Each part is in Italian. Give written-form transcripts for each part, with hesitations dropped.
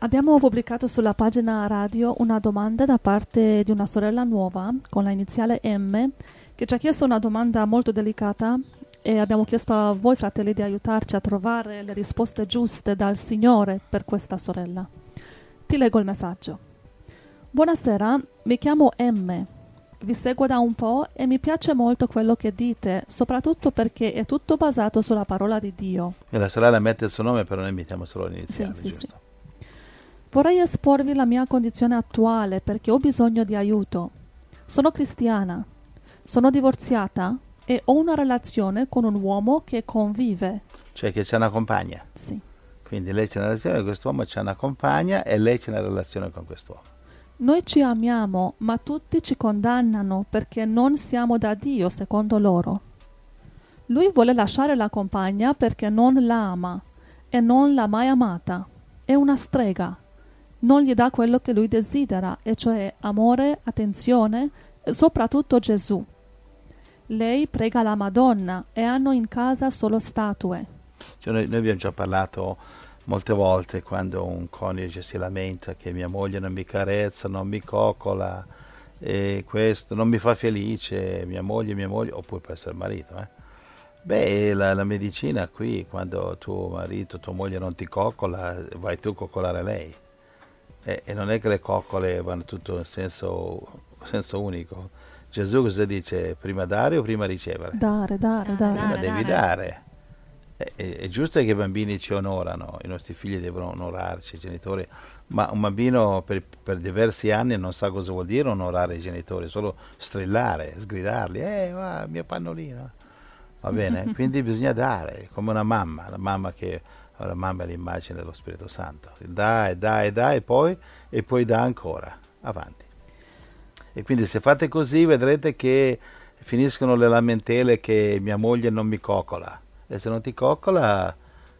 Abbiamo pubblicato sulla pagina radio una domanda da parte di una sorella nuova con la iniziale M che ci ha chiesto una domanda molto delicata e abbiamo chiesto a voi fratelli di aiutarci a trovare le risposte giuste dal Signore per questa sorella. Ti leggo il messaggio. Buonasera, mi chiamo M. Vi seguo da un po' e mi piace molto quello che dite, soprattutto perché è tutto basato sulla parola di Dio. E la sorella mette il suo nome, però noi mettiamo solo l'iniziale, Sì, giusto? sì. Vorrei esporvi la mia condizione attuale perché ho bisogno di aiuto. Sono cristiana, sono divorziata e ho una relazione con un uomo che convive. Cioè che c'è una compagna. Sì. Quindi lei c'è una relazione con quest'uomo, c'è una compagna e lei c'è una relazione con quest'uomo. Noi ci amiamo, ma tutti ci condannano perché non siamo da Dio, secondo loro. Lui vuole lasciare la compagna perché non la ama e non l'ha mai amata. È una strega. Non gli dà quello che lui desidera, e cioè amore, attenzione e soprattutto Gesù. Lei prega la Madonna e hanno in casa solo statue. Cioè noi abbiamo già parlato molte volte quando un coniuge si lamenta che mia moglie non mi carezza, non mi coccola, e questo non mi fa felice, mia moglie, oppure può essere il marito. Beh, la medicina qui, quando tuo marito, tua moglie non ti coccola, vai tu a coccolare lei. E non è che le coccole vanno tutto in senso unico. Gesù cosa dice? Prima dare o prima ricevere? Dare. Prima devi dare. È giusto che i bambini ci onorano, i nostri figli devono onorarci, i genitori, ma un bambino per diversi anni non sa cosa vuol dire onorare i genitori, solo strillare, sgridarli, va, mio pannolino. Va bene? Quindi bisogna dare, come una mamma, la mamma è l'immagine dello Spirito Santo. Dà e poi dà ancora, avanti. E quindi se fate così vedrete che finiscono le lamentele che mia moglie non mi coccola. E se non ti coccola,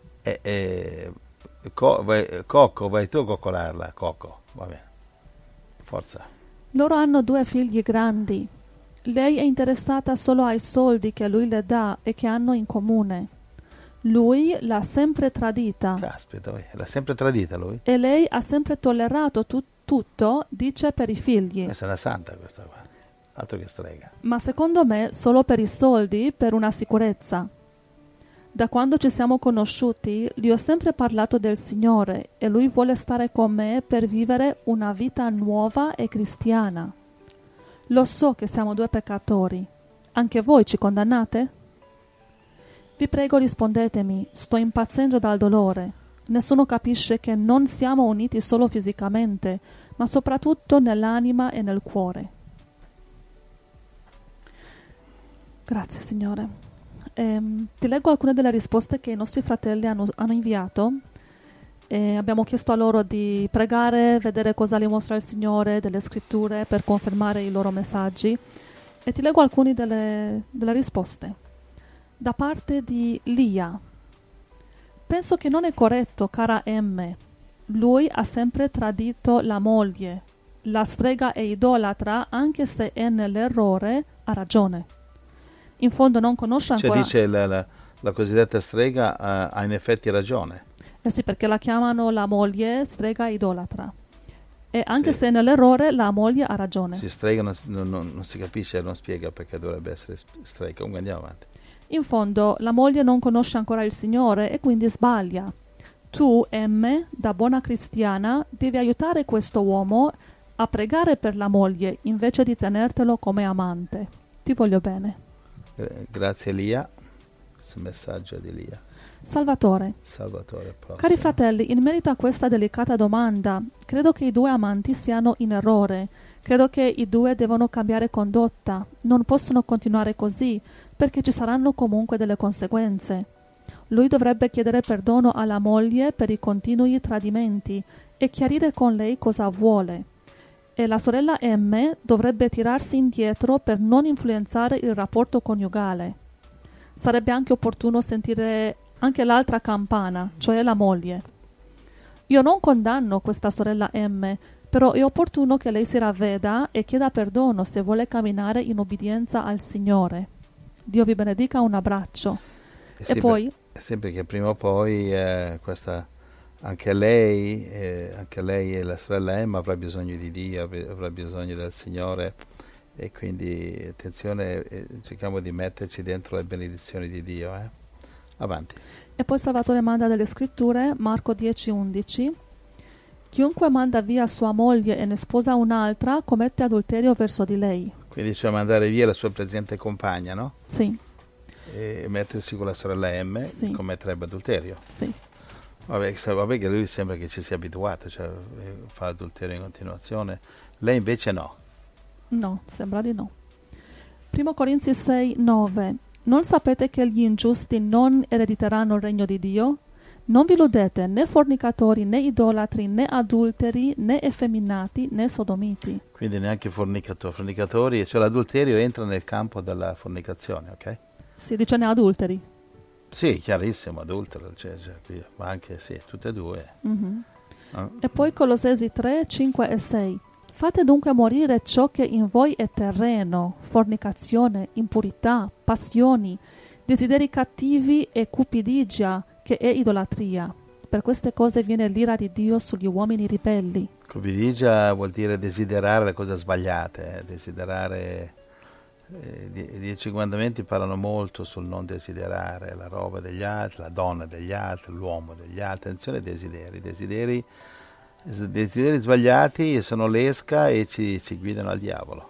vai tu a coccolarla, Cocco, va bene. Forza. Loro hanno 2 figli grandi. Lei è interessata solo ai soldi che lui le dà e che hanno in comune. Lui l'ha sempre tradita. Caspita, l'ha sempre tradita lui? E lei ha sempre tollerato tutto, dice, per i figli. Questa è una santa questa qua, altro che strega. Ma secondo me solo per i soldi, per una sicurezza. Da quando ci siamo conosciuti, gli ho sempre parlato del Signore e lui vuole stare con me per vivere una vita nuova e cristiana. Lo so che siamo 2 peccatori. Anche voi ci condannate? Vi prego rispondetemi, sto impazzendo dal dolore. Nessuno capisce che non siamo uniti solo fisicamente, ma soprattutto nell'anima e nel cuore. Grazie, Signore. Ti leggo alcune delle risposte che i nostri fratelli hanno inviato. Abbiamo chiesto a loro di pregare, vedere cosa li mostra il Signore, delle scritture per confermare i loro messaggi. E ti leggo alcune delle risposte. Da parte di Lia. Penso che non è corretto, cara M. Lui ha sempre tradito la moglie. La strega è idolatra, anche se è nell'errore, ha ragione. In fondo non conosce ancora... Cioè dice la cosiddetta strega ha in effetti ragione. Sì, perché la chiamano la moglie strega idolatra. E anche se è nell'errore, la moglie ha ragione. Si strega non si capisce, non spiega perché dovrebbe essere strega. Comunque andiamo avanti. In fondo, la moglie non conosce ancora il Signore e quindi sbaglia. Tu, M, da buona cristiana, devi aiutare questo uomo a pregare per la moglie invece di tenertelo come amante. Ti voglio bene. Grazie Elia, questo messaggio di Elia. Salvatore, cari fratelli, in merito a questa delicata domanda, credo che i 2 amanti siano in errore. Credo che i 2 devono cambiare condotta. Non possono continuare così, perché ci saranno comunque delle conseguenze. Lui dovrebbe chiedere perdono alla moglie per i continui tradimenti e chiarire con lei cosa vuole. E la sorella M dovrebbe tirarsi indietro per non influenzare il rapporto coniugale. Sarebbe anche opportuno sentire anche l'altra campana, cioè la moglie. Io non condanno questa sorella M, però è opportuno che lei si ravveda e chieda perdono se vuole camminare in obbedienza al Signore. Dio vi benedica, un abbraccio. E poi... Sempre che prima o poi questa anche lei e la sorella Emma avrà bisogno di Dio, avrà bisogno del Signore, e quindi attenzione, cerchiamo di metterci dentro le benedizioni di Dio. Avanti. E poi Salvatore manda delle scritture, Marco 10:11. Chiunque manda via sua moglie e ne sposa un'altra commette adulterio verso di lei. Quindi cioè mandare via la sua presente compagna, no? Sì. E mettersi con la sorella M, sì. commetterebbe adulterio. Sì. Vabbè che lui sembra che ci sia abituato, cioè fa adulterio in continuazione. Lei invece no. No, sembra di no. 1 Corinzi 6:9. Non sapete che gli ingiusti non erediteranno il regno di Dio? Non vi illudete, né fornicatori, né idolatri, né adulteri, né effeminati, né sodomiti. Quindi neanche fornicatori, cioè l'adulterio entra nel campo della fornicazione, ok? Si dice né adulteri. Sì, chiarissimo, adultero, ma anche sì, tutte e due. Mm-hmm. E poi Colossesi 3, 5 e 6. Fate dunque morire ciò che in voi è terreno, fornicazione, impurità, passioni, desideri cattivi e cupidigia, che è idolatria. Per queste cose viene l'ira di Dio sugli uomini ribelli. Cupidigia vuol dire desiderare le cose sbagliate, desiderare. I 10 comandamenti parlano molto sul non desiderare la roba degli altri, la donna degli altri, l'uomo degli altri. Attenzione ai desideri sbagliati sono l'esca e ci guidano al diavolo.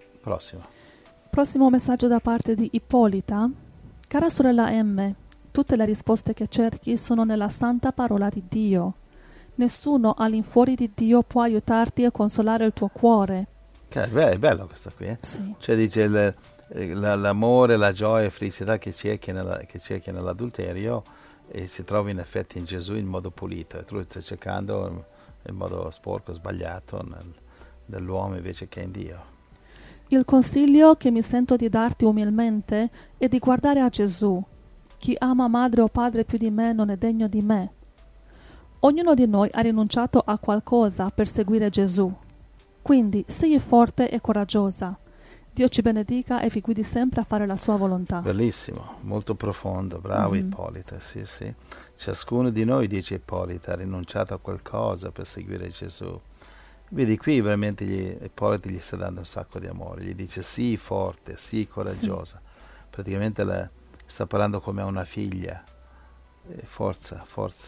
Prossimo messaggio da parte di Ippolita. Cara sorella M, tutte le risposte che cerchi sono nella santa parola di Dio. Nessuno all'infuori di Dio può aiutarti a consolare il tuo cuore. È bello questo qui, Sì. Cioè dice l'amore, la gioia e felicità che cerchi nell'adulterio e si trova in effetti in Gesù in modo pulito, e tu lo stai cercando in modo sporco, sbagliato nell'uomo invece che in Dio. Il consiglio che mi sento di darti umilmente è di guardare a Gesù. Chi ama madre o padre più di me non è degno di me. Ognuno di noi ha rinunciato a qualcosa per seguire Gesù. Quindi sii forte e coraggiosa. Dio ci benedica e vi guidi sempre a fare la sua volontà. Bellissimo, molto profondo, bravo Ippolita, sì. Ciascuno di noi, dice Ippolita, ha rinunciato a qualcosa per seguire Gesù. Vedi, qui veramente Ippolita gli sta dando un sacco di amore, gli dice sii forte, sii coraggiosa. Sì. Praticamente sta parlando come a una figlia. Forza,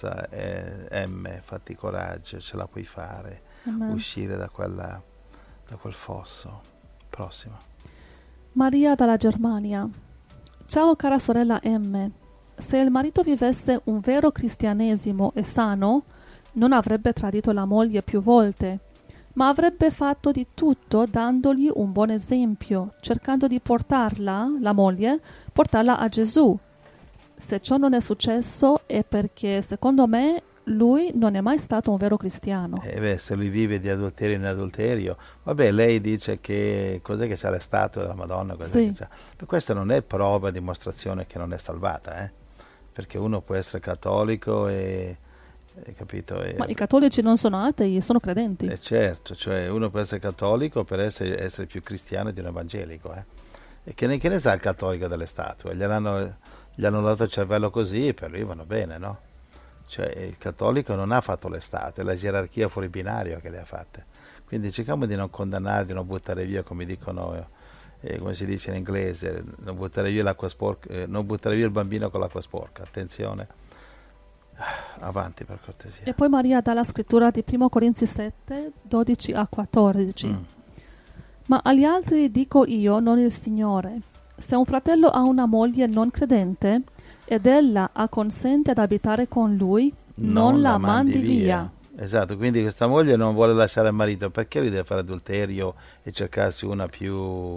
fatti coraggio, ce la puoi fare. Amen. Uscire da quel fosso. Prossimo. Maria dalla Germania. Ciao cara sorella M. Se il marito vivesse un vero cristianesimo e sano, non avrebbe tradito la moglie più volte, ma avrebbe fatto di tutto dandogli un buon esempio, cercando di portarla a Gesù. Se ciò non è successo è perché, secondo me, lui non è mai stato un vero cristiano. Se lui vive di adulterio in adulterio, vabbè, lei dice che cos'è che c'ha le statue della Madonna, sì. Che c'ha. Per questo non è prova, dimostrazione che non è salvata, perché uno può essere cattolico capito? Ma i cattolici non sono atei, sono credenti. Certo, cioè uno può essere cattolico per essere più cristiano di un evangelico, E che ne sa il cattolico delle statue? Gli hanno dato il cervello così e per lui vanno bene, no? Cioè il cattolico non ha fatto le statue, è la gerarchia fuori binario che le ha fatte. Quindi cerchiamo di non condannare, di non buttare via, come dicono, come si dice in inglese, non buttare via l'acqua sporca, non buttare via il bambino con l'acqua sporca. Attenzione. Avanti per cortesia. E poi Maria dà la scrittura di 1 Corinzi 7, 12 a 14. Ma agli altri dico io, non il Signore. Se un fratello ha una moglie non credente ed ella acconsente ad abitare con lui, non la mandi via. Esatto, quindi questa moglie non vuole lasciare il marito, perché lui deve fare adulterio e cercarsi una più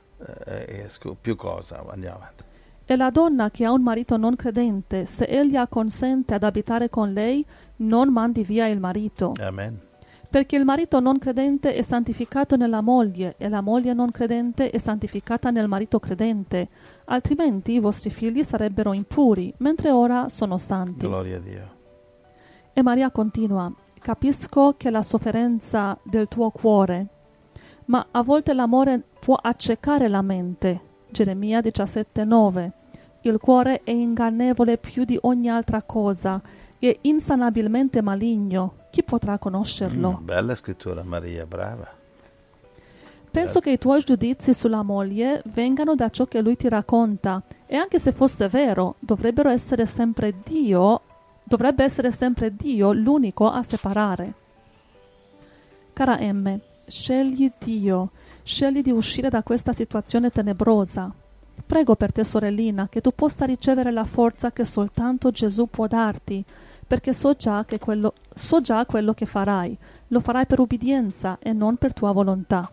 cosa? Andiamo avanti. E la donna che ha un marito non credente, se egli acconsente ad abitare con lei, non mandi via il marito. Amen. Perché il marito non credente è santificato nella moglie e la moglie non credente è santificata nel marito credente, altrimenti i vostri figli sarebbero impuri, mentre ora sono santi. Gloria a Dio. E Maria continua: capisco che la sofferenza del tuo cuore, ma a volte l'amore può accecare la mente. Geremia 17,9. Il cuore è ingannevole più di ogni altra cosa è insanabilmente maligno. Chi potrà conoscerlo? Bella scrittura, Maria, brava. Penso che i tuoi giudizi sulla moglie vengano da ciò che lui ti racconta, e anche se fosse vero, dovrebbe essere sempre Dio l'unico a separare. Cara M, scegli Dio, scegli di uscire da questa situazione tenebrosa. Prego per te, sorellina, che tu possa ricevere la forza che soltanto Gesù può darti, perché so già quello che farai. Lo farai per ubbidienza e non per tua volontà.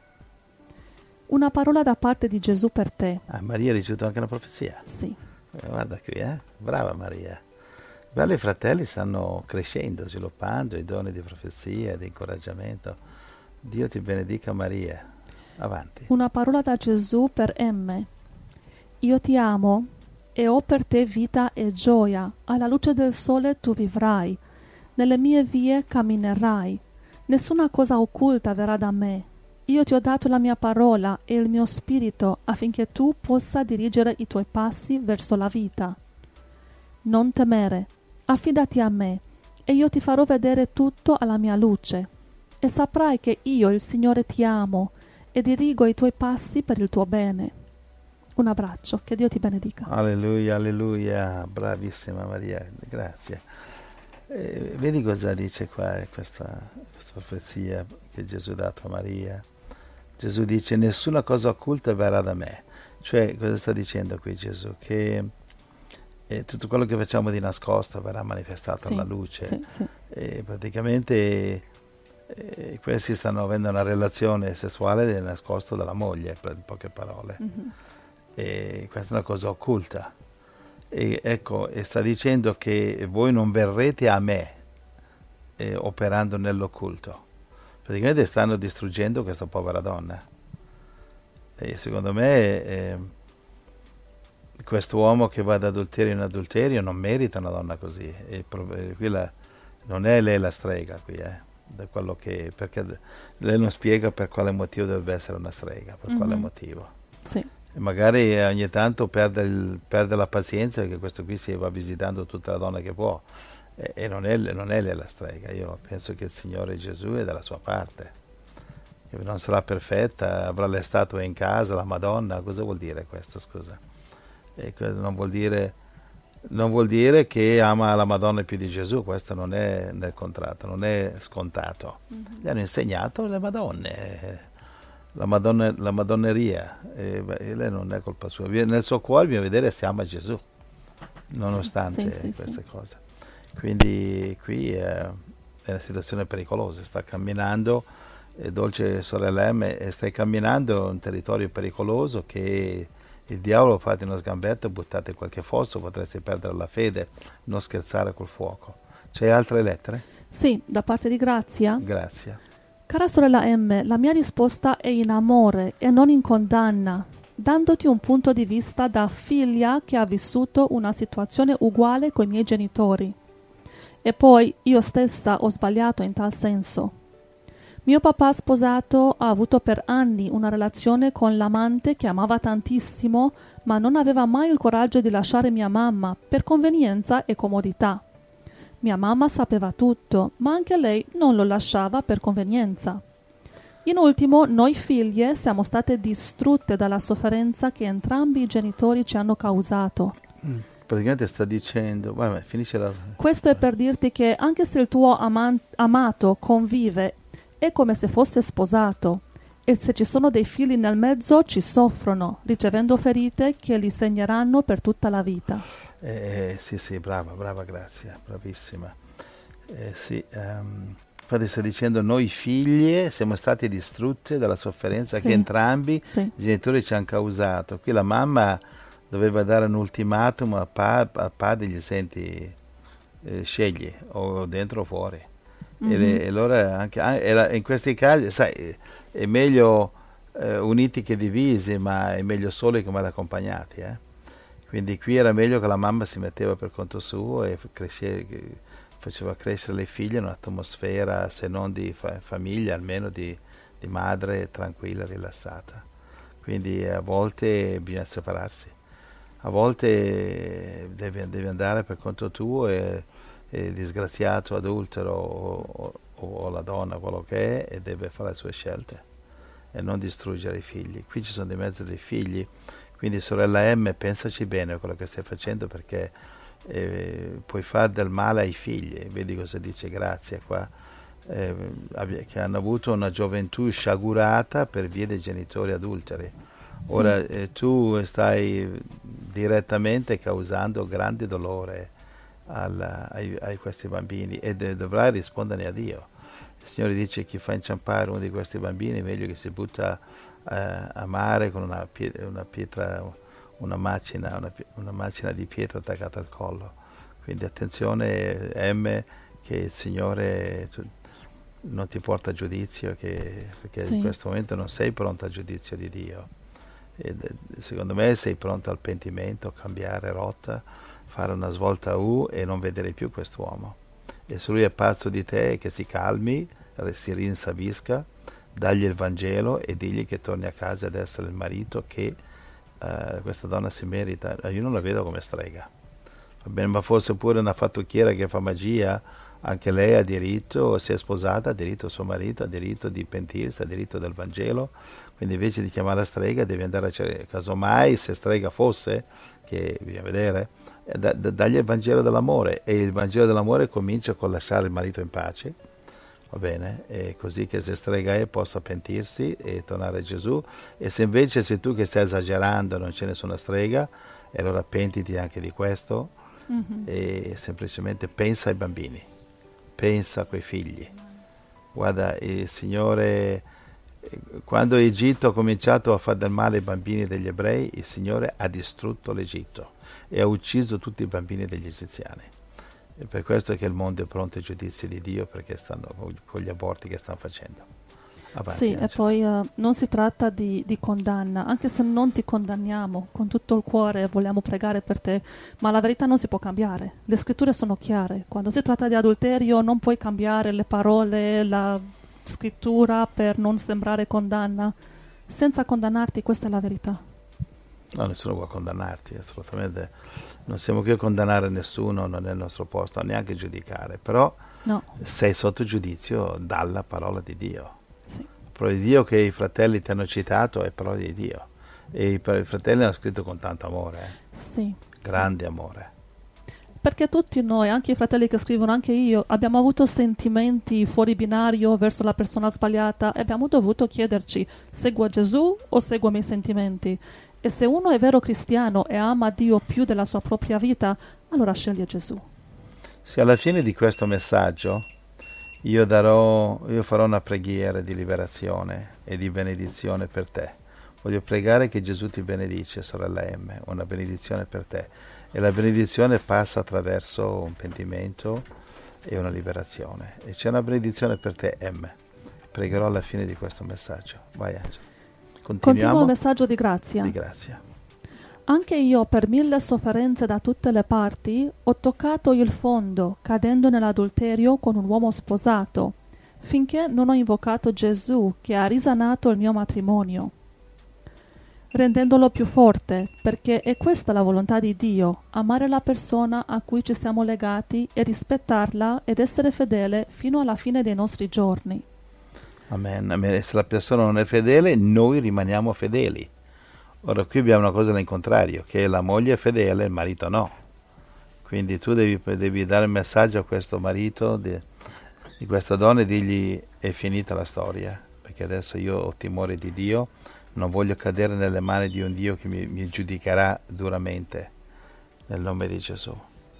Una parola da parte di Gesù per te. Maria ha ricevuto anche una profezia? Sì. Guarda qui, brava Maria. Bello, i fratelli stanno crescendo, sviluppando i doni di profezia, di incoraggiamento. Dio ti benedica, Maria. Avanti. Una parola da Gesù per M. Io ti amo e ho per te vita e gioia. Alla luce del sole tu vivrai. Nelle mie vie camminerai. Nessuna cosa occulta verrà da me. Io ti ho dato la mia parola e il mio spirito affinché tu possa dirigere i tuoi passi verso la vita. Non temere, affidati a me e io ti farò vedere tutto alla mia luce e saprai che io, il Signore, ti amo e dirigo i tuoi passi per il tuo bene. Un abbraccio, che Dio ti benedica. Alleluia, alleluia, bravissima Maria, grazie. Vedi cosa dice qua questa profezia che Gesù ha dato a Maria. Gesù dice: nessuna cosa occulta verrà da me. Cioè, cosa sta dicendo qui Gesù? Che tutto quello che facciamo di nascosto verrà manifestato alla luce. Sì. E praticamente questi stanno avendo una relazione sessuale di nascosto dalla moglie, in poche parole. Mm-hmm. E questa è una cosa occulta. E ecco, e sta dicendo che voi non verrete a me operando nell'occulto. Praticamente stanno distruggendo questa povera donna. E secondo me quest'uomo che va da adulterio in adulterio non merita una donna così. Non è lei la strega qui, da quello che, perché lei non spiega per quale motivo dovrebbe essere una strega, per quale motivo. Sì. E magari ogni tanto perde la pazienza, perché questo qui si va visitando tutta la donna che può. E non è lei la strega. Io penso che il Signore Gesù è dalla sua parte. Non sarà perfetta, avrà le statue in casa, la Madonna. Cosa vuol dire questo, scusa? Non vuol dire che ama la Madonna più di Gesù. Questo non è nel contratto, non è scontato. Gli hanno insegnato le Madonne, la Madonneria, e lei non è colpa sua. Nel suo cuore bisogna vedere se ama Gesù, nonostante queste cose. Quindi qui è una situazione pericolosa, sta camminando, dolce sorella M, stai camminando in un territorio pericoloso che il diavolo fate uno sgambetto, buttate in qualche fosso, potreste perdere la fede, non scherzare col fuoco. C'hai altre lettere? Sì, da parte di Grazia. Grazie. Cara sorella M, la mia risposta è in amore e non in condanna, dandoti un punto di vista da figlia che ha vissuto una situazione uguale coi miei genitori. E poi io stessa ho sbagliato in tal senso. Mio papà sposato ha avuto per anni una relazione con l'amante che amava tantissimo, ma non aveva mai il coraggio di lasciare mia mamma per convenienza e comodità. Mia mamma sapeva tutto, ma anche lei non lo lasciava per convenienza. In ultimo, noi figlie siamo state distrutte dalla sofferenza che entrambi i genitori ci hanno causato. Praticamente sta dicendo, vabbè, finisce la... Questo è per dirti che anche se il tuo amato convive, è come se fosse sposato, e se ci sono dei figli nel mezzo ci soffrono, ricevendo ferite che li segneranno per tutta la vita. Sì, brava Grazia, bravissima. Infatti sta dicendo, noi figlie siamo state distrutte dalla sofferenza che entrambi i genitori ci hanno causato. Qui la mamma doveva dare un ultimatum al padre, gli senti, scegli, o dentro o fuori. E allora anche in questi casi, sai, è meglio uniti che divisi, ma è meglio soli che male accompagnati. Quindi qui era meglio che la mamma si metteva per conto suo e faceva crescere le figlie in un'atmosfera, se non di famiglia, almeno di madre tranquilla, rilassata. Quindi a volte bisogna separarsi. A volte devi andare per conto tuo e disgraziato, adultero o la donna, quello che è, e deve fare le sue scelte e non distruggere i figli. Qui ci sono di mezzo dei figli, quindi sorella M, pensaci bene a quello che stai facendo, perché puoi fare del male ai figli. Vedi cosa dice Grazia qua, che hanno avuto una gioventù sciagurata per via dei genitori adulteri. Ora tu stai direttamente causando grande dolore a questi bambini e dovrai rispondere a Dio. Il Signore dice: chi fa inciampare uno di questi bambini è meglio che si butta a mare con una pietra, una macina di pietra attaccata al collo. Quindi attenzione, M, che il Signore non ti porta a giudizio, perché in questo momento non sei pronto al giudizio di Dio. Secondo me sei pronto al pentimento, cambiare rotta, fare una svolta e non vedere più quest'uomo. E se lui è pazzo di te, che si calmi, si rinsavisca, dagli il Vangelo e digli che torni a casa ad essere il marito che questa donna si merita. Io non la vedo come strega, va bene, ma fosse pure una fattucchiera che fa magia, anche lei ha diritto, si è sposata, ha diritto al suo marito, ha diritto di pentirsi, ha diritto del Vangelo. Quindi invece di chiamarla strega devi andare a cercare, casomai se strega fosse, che bisogna vedere, dagli il Vangelo dell'amore, e il Vangelo dell'amore comincia con lasciare il marito in pace, va bene, e così che se strega è possa pentirsi e tornare a Gesù. E se invece sei tu che stai esagerando, non c'è nessuna strega, e allora pentiti anche di questo, e semplicemente pensa ai bambini, pensa a quei figli. Guarda, il Signore, quando Egitto ha cominciato a fare del male ai bambini degli ebrei, il Signore ha distrutto l'Egitto e ha ucciso tutti i bambini degli egiziani. E per questo è che il mondo è pronto ai giudizi di Dio, perché stanno con gli aborti che stanno facendo. Avanti, sì, e poi non si tratta di condanna, anche se non ti condanniamo con tutto il cuore, vogliamo pregare per te, ma la verità non si può cambiare. Le scritture sono chiare. Quando si tratta di adulterio non puoi cambiare le parole, la scrittura per non sembrare condanna. Senza condannarti, questa è la verità. No, nessuno vuole condannarti, assolutamente. Non siamo qui a condannare nessuno, non è il nostro posto, neanche giudicare, però sei sotto giudizio dalla parola di Dio. Sì. La parola di Dio che i fratelli ti hanno citato è parola di Dio, e i fratelli hanno scritto con tanto amore, sì, grande amore. Perché tutti noi, anche i fratelli che scrivono, anche io, abbiamo avuto sentimenti fuori binario verso la persona sbagliata e abbiamo dovuto chiederci: seguo Gesù o seguo i miei sentimenti? E se uno è vero cristiano e ama Dio più della sua propria vita, allora sceglie Gesù. Sì, alla fine di questo messaggio io farò una preghiera di liberazione e di benedizione per te. Voglio pregare che Gesù ti benedice, sorella M, una benedizione per te. E la benedizione passa attraverso un pentimento e una liberazione. E c'è una benedizione per te, M. Pregherò alla fine di questo messaggio. Vai, Angela. Continuo il messaggio di grazia. Di grazia. Anche io, per 1000 sofferenze da tutte le parti, ho toccato il fondo, cadendo nell'adulterio con un uomo sposato, finché non ho invocato Gesù, che ha risanato il mio matrimonio, rendendolo più forte, perché è questa la volontà di Dio: amare la persona a cui ci siamo legati e rispettarla ed essere fedele fino alla fine dei nostri giorni. Amen. Amen. Se la persona non è fedele, noi rimaniamo fedeli. Ora qui abbiamo una cosa all'incontrario, che la moglie è fedele, il marito no. Quindi tu devi dare il messaggio a questo marito di questa donna e dirgli: è finita la storia, perché adesso io ho timore di Dio, non voglio cadere nelle mani di un Dio che mi giudicherà duramente, nel nome di Gesù.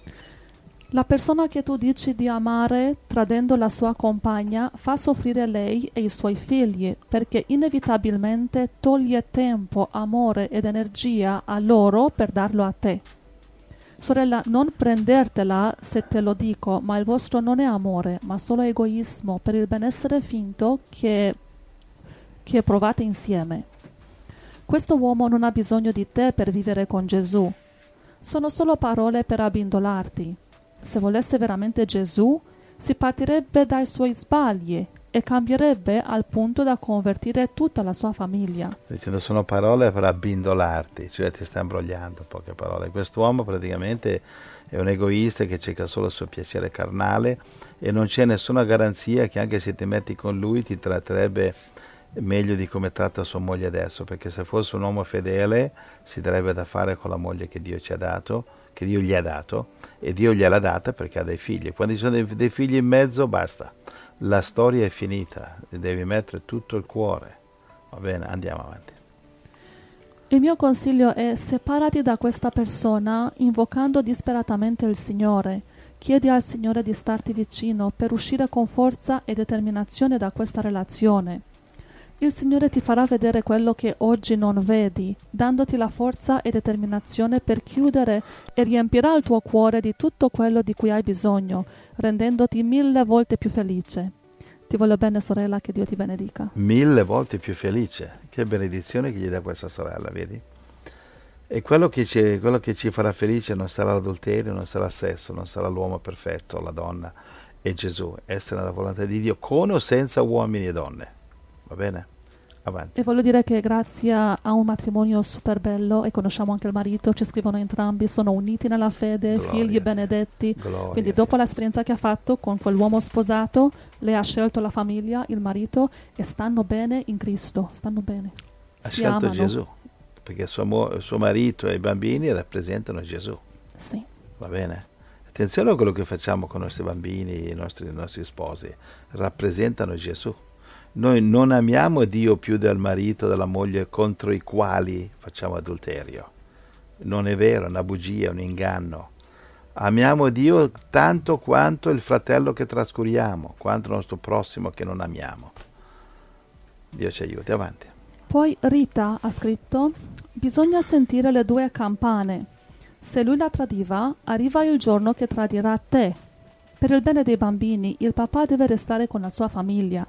La persona che tu dici di amare, tradendo la sua compagna, fa soffrire lei e i suoi figli, perché inevitabilmente toglie tempo, amore ed energia a loro per darlo a te. Sorella, non prendertela se te lo dico, ma il vostro non è amore, ma solo egoismo per il benessere finto che provate insieme. Questo uomo non ha bisogno di te per vivere con Gesù. Sono solo parole per abbindolarti. Se volesse veramente Gesù, si partirebbe dai suoi sbagli, e cambierebbe al punto da convertire tutta la sua famiglia. Dicendo, sono parole per abbindolarti, cioè ti sta imbrogliando, poche parole. Quest'uomo praticamente è un egoista che cerca solo il suo piacere carnale e non c'è nessuna garanzia che anche se ti metti con lui ti tratterebbe meglio di come tratta sua moglie adesso, perché se fosse un uomo fedele si darebbe da fare con la moglie che Dio ci ha dato, che Dio gli ha dato, e Dio gliel'ha data perché ha dei figli. Quando ci sono dei figli in mezzo basta, la storia è finita, devi mettere tutto il cuore. Va bene, andiamo avanti. Il mio consiglio è: separati da questa persona invocando disperatamente il Signore. Chiedi al Signore di starti vicino per uscire con forza e determinazione da questa relazione. Il Signore ti farà vedere quello che oggi non vedi, dandoti la forza e determinazione per chiudere, e riempirà il tuo cuore di tutto quello di cui hai bisogno, rendendoti 1000 volte più felice. Ti voglio bene, sorella, che Dio ti benedica. 1000 volte più felice. Che benedizione che gli dà questa sorella, vedi? E quello che ci farà felice non sarà l'adulterio, non sarà il sesso, non sarà l'uomo perfetto, la donna, è Gesù, essere nella volontà di Dio, con o senza uomini e donne. Va bene? Avanti. E voglio dire che grazie a un matrimonio super bello, e conosciamo anche il marito, ci scrivono entrambi, sono uniti nella fede, Gloria figli benedetti. Gloria Quindi dopo l'esperienza che ha fatto con quell'uomo sposato, lei ha scelto la famiglia, il marito, e stanno bene in Cristo, stanno bene. Ha Si scelto amano. Gesù, perché suo marito e i bambini rappresentano Gesù. Sì. Va bene? Attenzione a quello che facciamo con i nostri bambini e i nostri sposi, rappresentano Gesù. Noi non amiamo Dio più del marito e della moglie contro i quali facciamo adulterio. Non è vero, è una bugia, è un inganno. Amiamo Dio tanto quanto il fratello che trascuriamo, quanto il nostro prossimo che non amiamo. Dio ci aiuti, avanti. Poi Rita ha scritto: bisogna sentire le 2 campane. Se lui la tradiva, arriva il giorno che tradirà te. Per il bene dei bambini, il papà deve restare con la sua famiglia.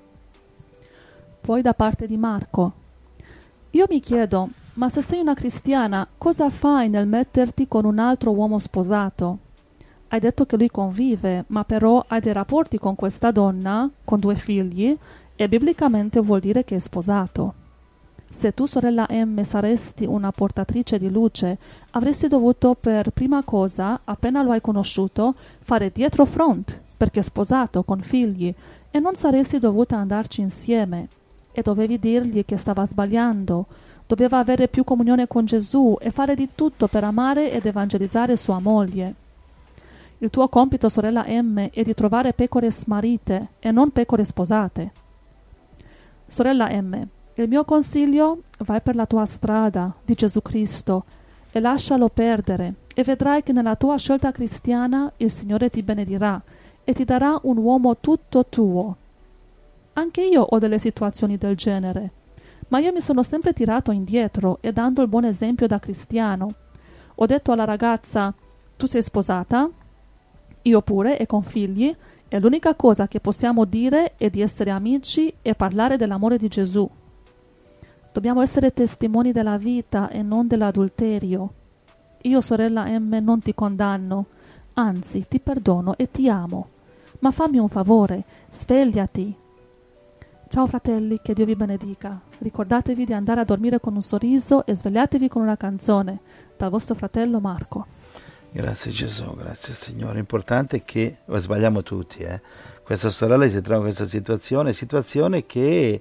Poi da parte di Marco: io mi chiedo, ma se sei una cristiana, cosa fai nel metterti con un altro uomo sposato? Hai detto che lui convive, ma però hai dei rapporti con questa donna, con 2 figli, e biblicamente vuol dire che è sposato. Se tu, sorella M, saresti una portatrice di luce, avresti dovuto per prima cosa, appena lo hai conosciuto, fare dietro front, perché è sposato, con figli, e non saresti dovuta andarci insieme. E dovevi dirgli che stava sbagliando, doveva avere più comunione con Gesù e fare di tutto per amare ed evangelizzare sua moglie. Il tuo compito, sorella M, è di trovare pecore smarrite e non pecore sposate. Sorella M, il mio consiglio: vai per la tua strada di Gesù Cristo e lascialo perdere, e vedrai che nella tua scelta cristiana il Signore ti benedirà e ti darà un uomo tutto tuo. Anche io ho delle situazioni del genere, ma io mi sono sempre tirato indietro e dando il buon esempio da cristiano. Ho detto alla ragazza: tu sei sposata, io pure, e con figli, e l'unica cosa che possiamo dire è di essere amici e parlare dell'amore di Gesù. Dobbiamo essere testimoni della vita e non dell'adulterio. Io, sorella M, non ti condanno, anzi ti perdono e ti amo. Ma fammi un favore, svegliati. Ciao fratelli, che Dio vi benedica. Ricordatevi di andare a dormire con un sorriso e svegliatevi con una canzone. Dal vostro fratello Marco. Grazie Gesù, grazie Signore. Importante che sbagliamo tutti. Questa sorella si trova in questa situazione che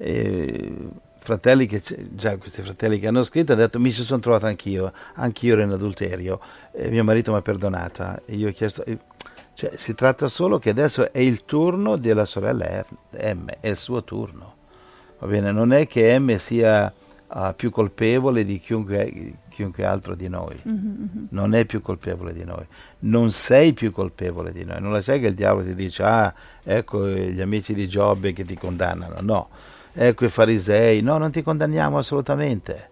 questi fratelli che hanno scritto hanno detto: mi ci sono trovato anch'io ero in adulterio, mio marito mi ha perdonata e io ho chiesto. Cioè, si tratta solo che adesso è il turno della sorella M, è il suo turno. Va bene, non è che M sia più colpevole di chiunque altro di noi. Non è più colpevole di noi. Non sei più colpevole di noi. Non lasciai che il diavolo ti dice: ecco gli amici di Giobbe che ti condannano. No, ecco i farisei. No, non ti condanniamo assolutamente.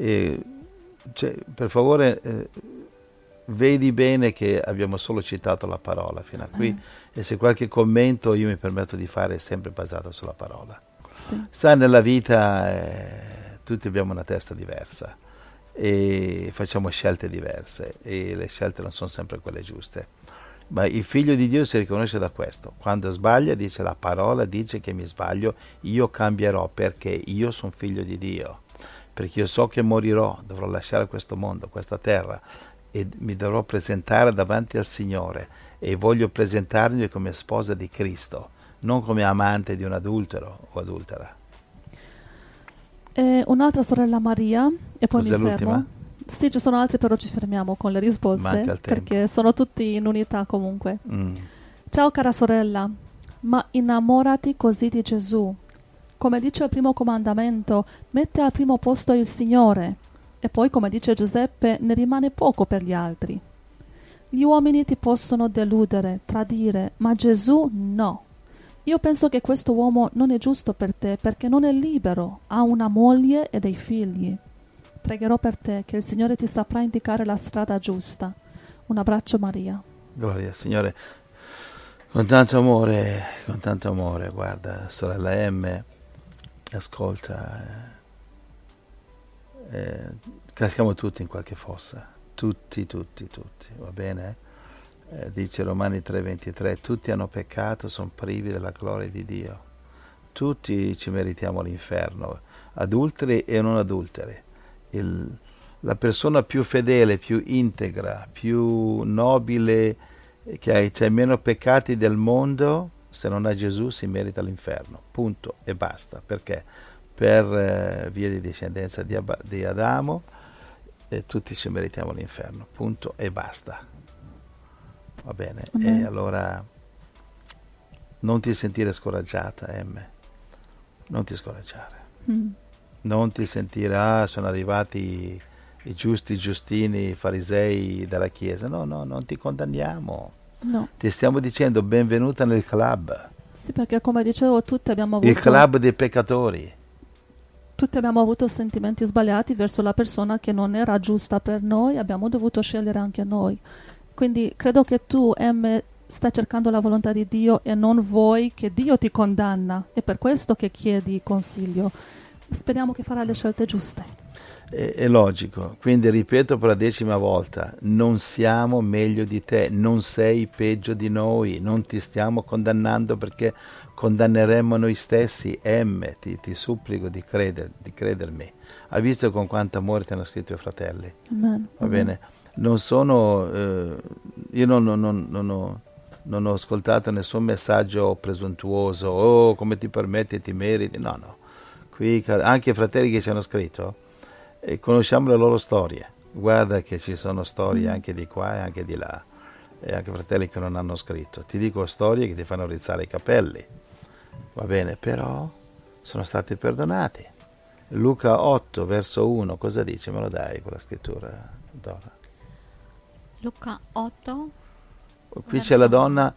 Per favore, vedi bene che abbiamo solo citato la parola fino a qui, e se qualche commento io mi permetto di fare è sempre basato sulla parola. Sì. Sai, nella vita tutti abbiamo una testa diversa e facciamo scelte diverse, e le scelte non sono sempre quelle giuste. Ma il figlio di Dio si riconosce da questo. Quando sbaglia dice la parola, dice che mi sbaglio, io cambierò perché io sono figlio di Dio. Perché io so che morirò, dovrò lasciare questo mondo, questa terra e mi dovrò presentare davanti al Signore e voglio presentarmi come sposa di Cristo, non come amante di un adultero o adultera. E un'altra sorella Maria, e poi Cos'è mi fermo. l'ultima? Sì, ci sono altri, però ci fermiamo con le risposte perché sono tutti in unità comunque. Ciao cara sorella, ma innamorati così di Gesù. Come dice il primo comandamento, mette al primo posto il Signore. E poi, come dice Giuseppe, ne rimane poco per gli altri. Gli uomini ti possono deludere, tradire, ma Gesù no. Io penso che questo uomo non è giusto per te perché non è libero, ha una moglie e dei figli. Pregherò per te che il Signore ti saprà indicare la strada giusta. Un abbraccio Maria. Gloria, Signore, con tanto amore, guarda, sorella M, ascolta, caschiamo tutti in qualche fossa, tutti, va bene? Dice Romani 3:23, tutti hanno peccato, sono privi della gloria di Dio, tutti ci meritiamo l'inferno, adulteri e non adulteri. La persona più fedele, più integra, più nobile, che ha meno peccati del mondo, se non ha Gesù si merita l'inferno, punto e basta. Perché? Per via di discendenza di Adamo tutti ci meritiamo l'inferno, punto e basta. Va bene? E allora non ti sentire scoraggiata, non ti scoraggiare. Non ti sentire, sono arrivati i giustini, i farisei della Chiesa. No, non ti condanniamo. No. Ti stiamo dicendo benvenuta nel club. Sì, perché come dicevo, tutti abbiamo avuto... Il club dei peccatori. Tutti abbiamo avuto sentimenti sbagliati verso la persona che non era giusta per noi, abbiamo dovuto scegliere anche noi. Quindi credo che tu, stai cercando la volontà di Dio e non vuoi che Dio ti condanna. È per questo che chiedi consiglio. Speriamo che farà le scelte giuste. È logico, quindi ripeto per la 10ª volta, non siamo meglio di te, non sei peggio di noi, non ti stiamo condannando perché condanneremmo noi stessi. Ti supplico di credermi. Hai visto con quanto amore ti hanno scritto i fratelli? Amen. Va bene? Non sono, io non ho ascoltato nessun messaggio presuntuoso, come ti permetti e ti meriti, no. Qui anche i fratelli che ci hanno scritto, conosciamo le loro storie, guarda che ci sono storie anche di qua e anche di là, e anche fratelli che non hanno scritto, ti dico storie che ti fanno rizzare i capelli, va bene, però sono stati perdonati. Luca 8 verso 1, cosa dice? Me lo dai quella scrittura, Dora? Luca 8 qui c'è la donna,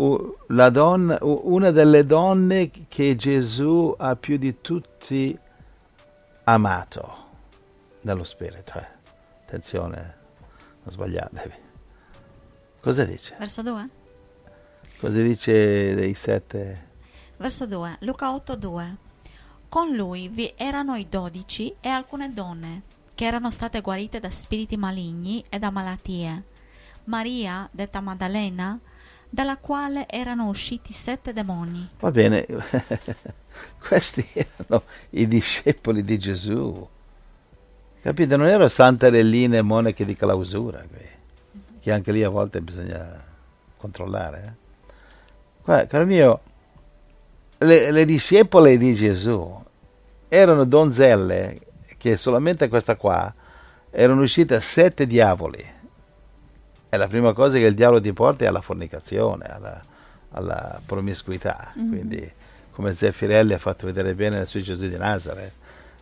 una delle donne che Gesù ha più di tutti amato nello spirito. Attenzione, non sbagliatevi. Cosa dice? Verso 2? Cosa dice dei 7? Verso 2, Luca 8:2. Con lui vi erano i 12 e alcune donne che erano state guarite da spiriti maligni e da malattie. Maria, detta Maddalena, dalla quale erano usciti 7 demoni. Va bene, questi erano i discepoli di Gesù. Capite? Non erano santarelline e monache di clausura, che anche lì a volte bisogna controllare. Qua, caro mio, le discepole di Gesù erano donzelle che solamente questa qua erano uscite 7 diavoli. E la prima cosa che il diavolo ti porta è alla fornicazione, alla promiscuità. Quindi, come Zeffirelli ha fatto vedere bene nel suo Gesù di Nazareth,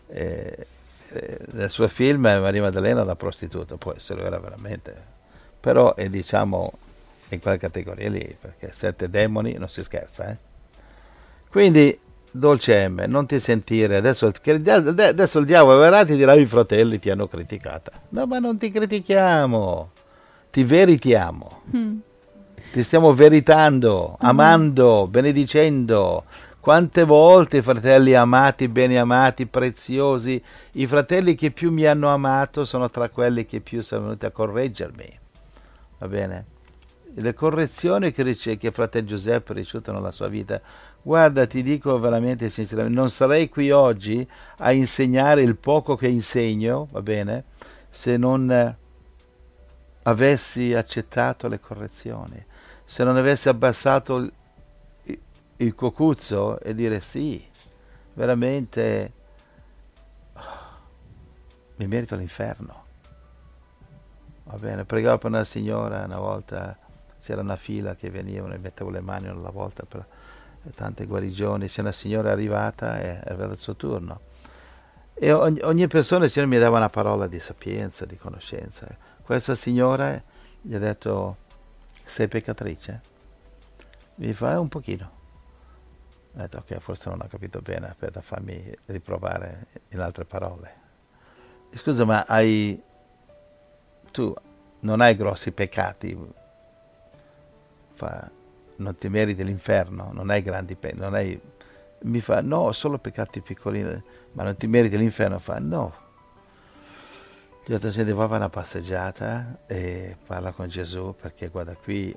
nel suo film Maria Maddalena era una prostituta, poi se lo era veramente, però è diciamo in quella categoria lì, perché 7 demoni non si scherza. Quindi, dolce M, non ti sentire, adesso il diavolo verrà e ti dirà i fratelli ti hanno criticata. No, ma non ti critichiamo. Ti veritiamo, ti stiamo veritando, amando, benedicendo. Quante volte i fratelli amati, bene amati, preziosi, i fratelli che più mi hanno amato sono tra quelli che più sono venuti a correggermi, va bene? le correzioni che fratello Giuseppe ha ricevuto nella sua vita, guarda, ti dico veramente sinceramente, non sarei qui oggi a insegnare il poco che insegno, va bene, se non avessi accettato le correzioni, se non avessi abbassato il cocuzzo e dire sì, veramente mi merito l'inferno. Va bene, pregavo per una signora una volta, c'era una fila che venivano e mettevo le mani una volta per tante guarigioni, c'è una signora arrivata e era il suo turno. E ogni persona il Signore mi dava una parola di sapienza, di conoscenza. Questa signora gli ha detto, sei peccatrice? Mi fa, un pochino. Ho detto, ok, forse non ho capito bene, aspetta, fammi riprovare in altre parole. Scusa, ma tu non hai grossi peccati? Non ti meriti l'inferno? Non hai grandi peccati? Mi fa, no, solo peccati piccolini, ma non ti meriti l'inferno? Fa, no. Gli ho detto, se devo fare una passeggiata e parla con Gesù, perché guarda qui,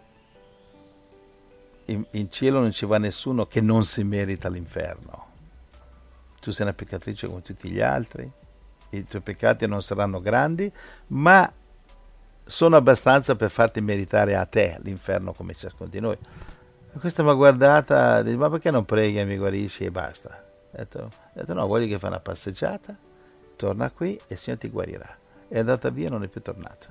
in cielo non ci va nessuno che non si merita l'inferno. Tu sei una peccatrice come tutti gli altri, i tuoi peccati non saranno grandi, ma sono abbastanza per farti meritare a te l'inferno come ciascuno di noi. E questa mi ha guardata, dice, ma perché non preghi e mi guarisci e basta? Ho detto no, voglio che fai una passeggiata, torna qui e il Signore ti guarirà. È andata via e non è più tornata.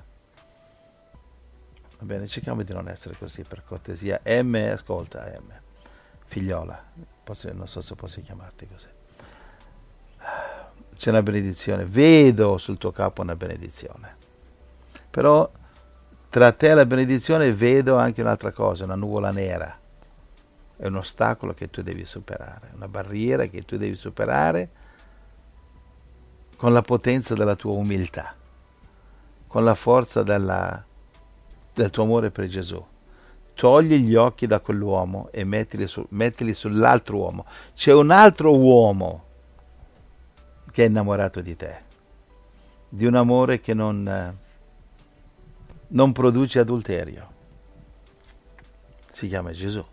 Va bene, cerchiamo di non essere così, per cortesia. Ascolta, figliola, non so se posso chiamarti così. C'è una benedizione, vedo sul tuo capo una benedizione. Però tra te e la benedizione vedo anche un'altra cosa, una nuvola nera. È un ostacolo che tu devi superare, una barriera che tu devi superare con la potenza della tua umiltà, con la forza del tuo amore per Gesù. Togli gli occhi da quell'uomo e mettili sull'altro uomo. C'è un altro uomo che è innamorato di te, di un amore che non produce adulterio. Si chiama Gesù.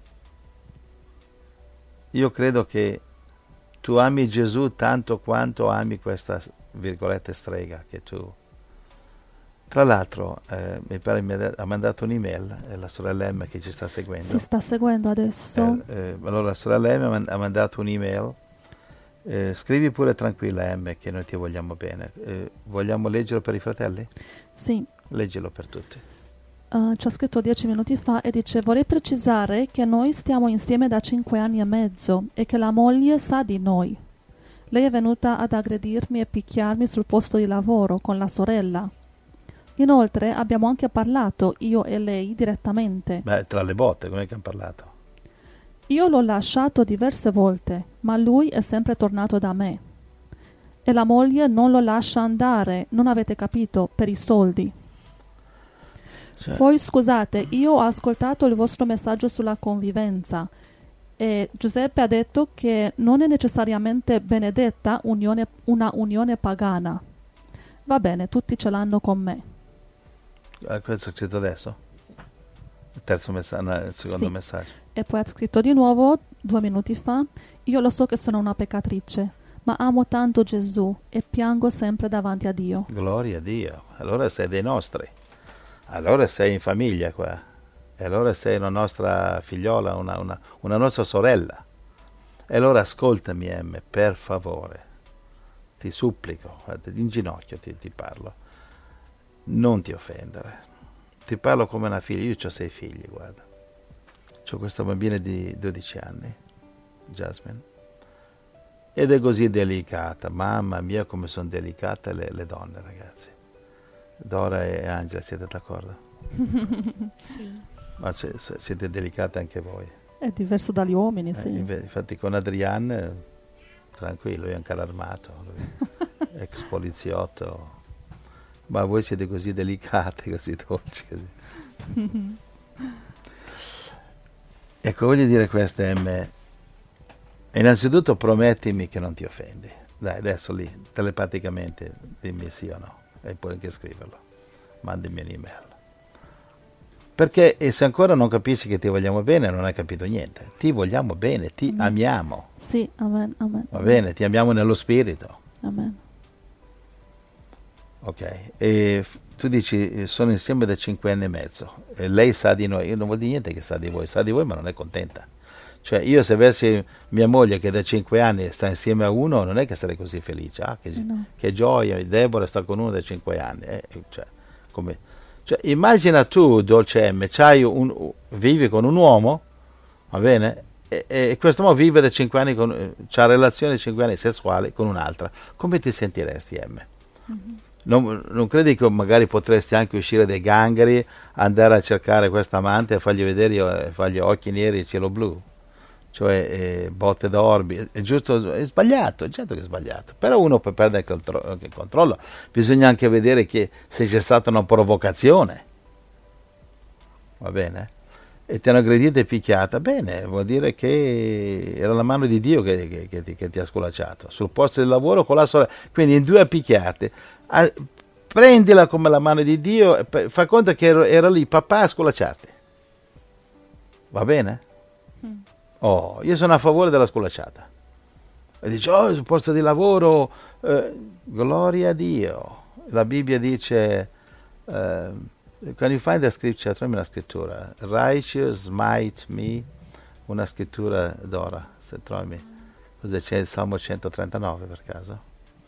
Io credo che tu ami Gesù tanto quanto ami questa, virgolette, strega che tu. Tra l'altro, mi pare ha mandato un'email, la sorella M che ci sta seguendo. Si sta seguendo adesso. Allora la sorella M ha mandato un'email. Scrivi pure tranquilla M che noi ti vogliamo bene. Vogliamo leggerlo per i fratelli? Sì. Leggilo per tutti. Ci ha scritto 10 minuti fa e dice: vorrei precisare che noi stiamo insieme da 5 anni e mezzo e che la moglie sa di noi. Lei è venuta ad aggredirmi e picchiarmi sul posto di lavoro con la sorella. Inoltre abbiamo anche parlato, io e lei, direttamente. Beh, tra le botte, come che hanno parlato? Io l'ho lasciato diverse volte, ma lui è sempre tornato da me. E la moglie non lo lascia andare, non avete capito, per i soldi. Cioè. Poi scusate, io ho ascoltato il vostro messaggio sulla convivenza e Giuseppe ha detto che non è necessariamente benedetta una unione pagana. Va bene, tutti ce l'hanno con me. Questo è scritto adesso? Sì. Il terzo messaggio, il secondo sì. messaggio. E poi ha scritto di nuovo 2 minuti fa: io lo so che sono una peccatrice, ma amo tanto Gesù e piango sempre davanti a Dio. Gloria a Dio. Allora sei dei nostri. Allora sei in famiglia qua. E allora sei una nostra figliola, una nostra sorella. E allora ascoltami M, per favore. Ti supplico, in ginocchio ti parlo. Non ti offendere. Ti parlo come una figlia. Io ho 6 figli, guarda. Ho questa bambina di 12 anni, Jasmine. Ed è così delicata. Mamma mia, come sono delicate le donne, ragazzi. Dora e Angela, siete d'accordo? Sì. Ma siete delicate anche voi. È diverso dagli uomini, sì. Infatti con Adrian, tranquillo, lui è ancora armato, ex poliziotto. Ma voi siete così delicate, così dolci. Così. Ecco, voglio dire questo, M. Innanzitutto promettimi che non ti offendi. Dai, adesso lì, telepaticamente, dimmi sì o no. E puoi anche scriverlo. Mandami un'email. Perché se ancora non capisci che ti vogliamo bene, non hai capito niente. Ti vogliamo bene, ti amiamo. Sì, amen, amen. Va bene, ti amiamo nello spirito. Amen. Ok, e tu dici sono insieme da 5 anni e mezzo e lei sa di noi, io non vuol dire niente che sa di voi ma non è contenta. Cioè io se avessi mia moglie che da 5 anni sta insieme a uno non è che sarei così felice, che gioia, Deborah sta con uno da 5 anni. Cioè, immagina tu, dolce M, vivi con un uomo, va bene? E questo uomo vive da 5 anni, c'ha relazioni 5 anni sessuali con un'altra, come ti sentiresti M? Mm-hmm. Non credi che magari potresti anche uscire dai gangheri, andare a cercare questa amante e fargli vedere, fargli occhi neri e cielo blu? Cioè botte d'orbi, è giusto, è sbagliato, certo che è sbagliato, però uno poi perde il controllo, bisogna anche vedere se c'è stata una provocazione, va bene? E ti hanno aggredito e picchiata, bene, vuol dire che era la mano di Dio che ti ha sculacciato, sul posto di lavoro con la sorella, quindi in 2 picchiate, prendila come la mano di Dio e fa conto che era lì papà a sculacciarti, va bene? Oh, io sono a favore della sculacciata. E dice, sul posto di lavoro, gloria a Dio. La Bibbia dice, can you find the scripture? Trovami una scrittura. Righteous might me, una scrittura d'ora, se trovi. Cos'è? C'è il Salmo 139 per caso?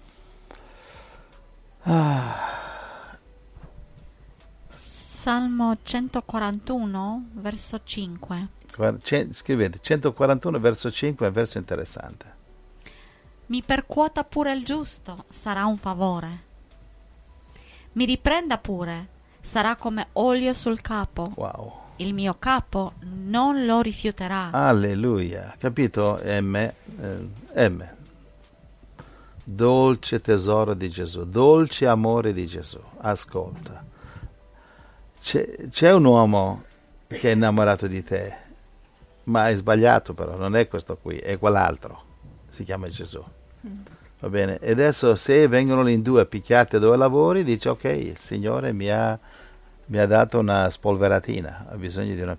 Salmo 141, verso 5. Scrivete 141 verso 5, è un verso interessante. Mi percuota pure il giusto, sarà un favore. Mi riprenda pure, sarà come olio sul capo. Wow. Il mio capo non lo rifiuterà. Alleluia. Capito? M. Dolce tesoro di Gesù, dolce amore di Gesù. Ascolta. C'è un uomo che è innamorato di te, ma è sbagliato, però non è questo qui, è quell'altro, si chiama Gesù, va bene? E adesso se vengono lì in 2 picchiate dove lavori, dice ok, il Signore mi ha dato una spolveratina, ha bisogno di una,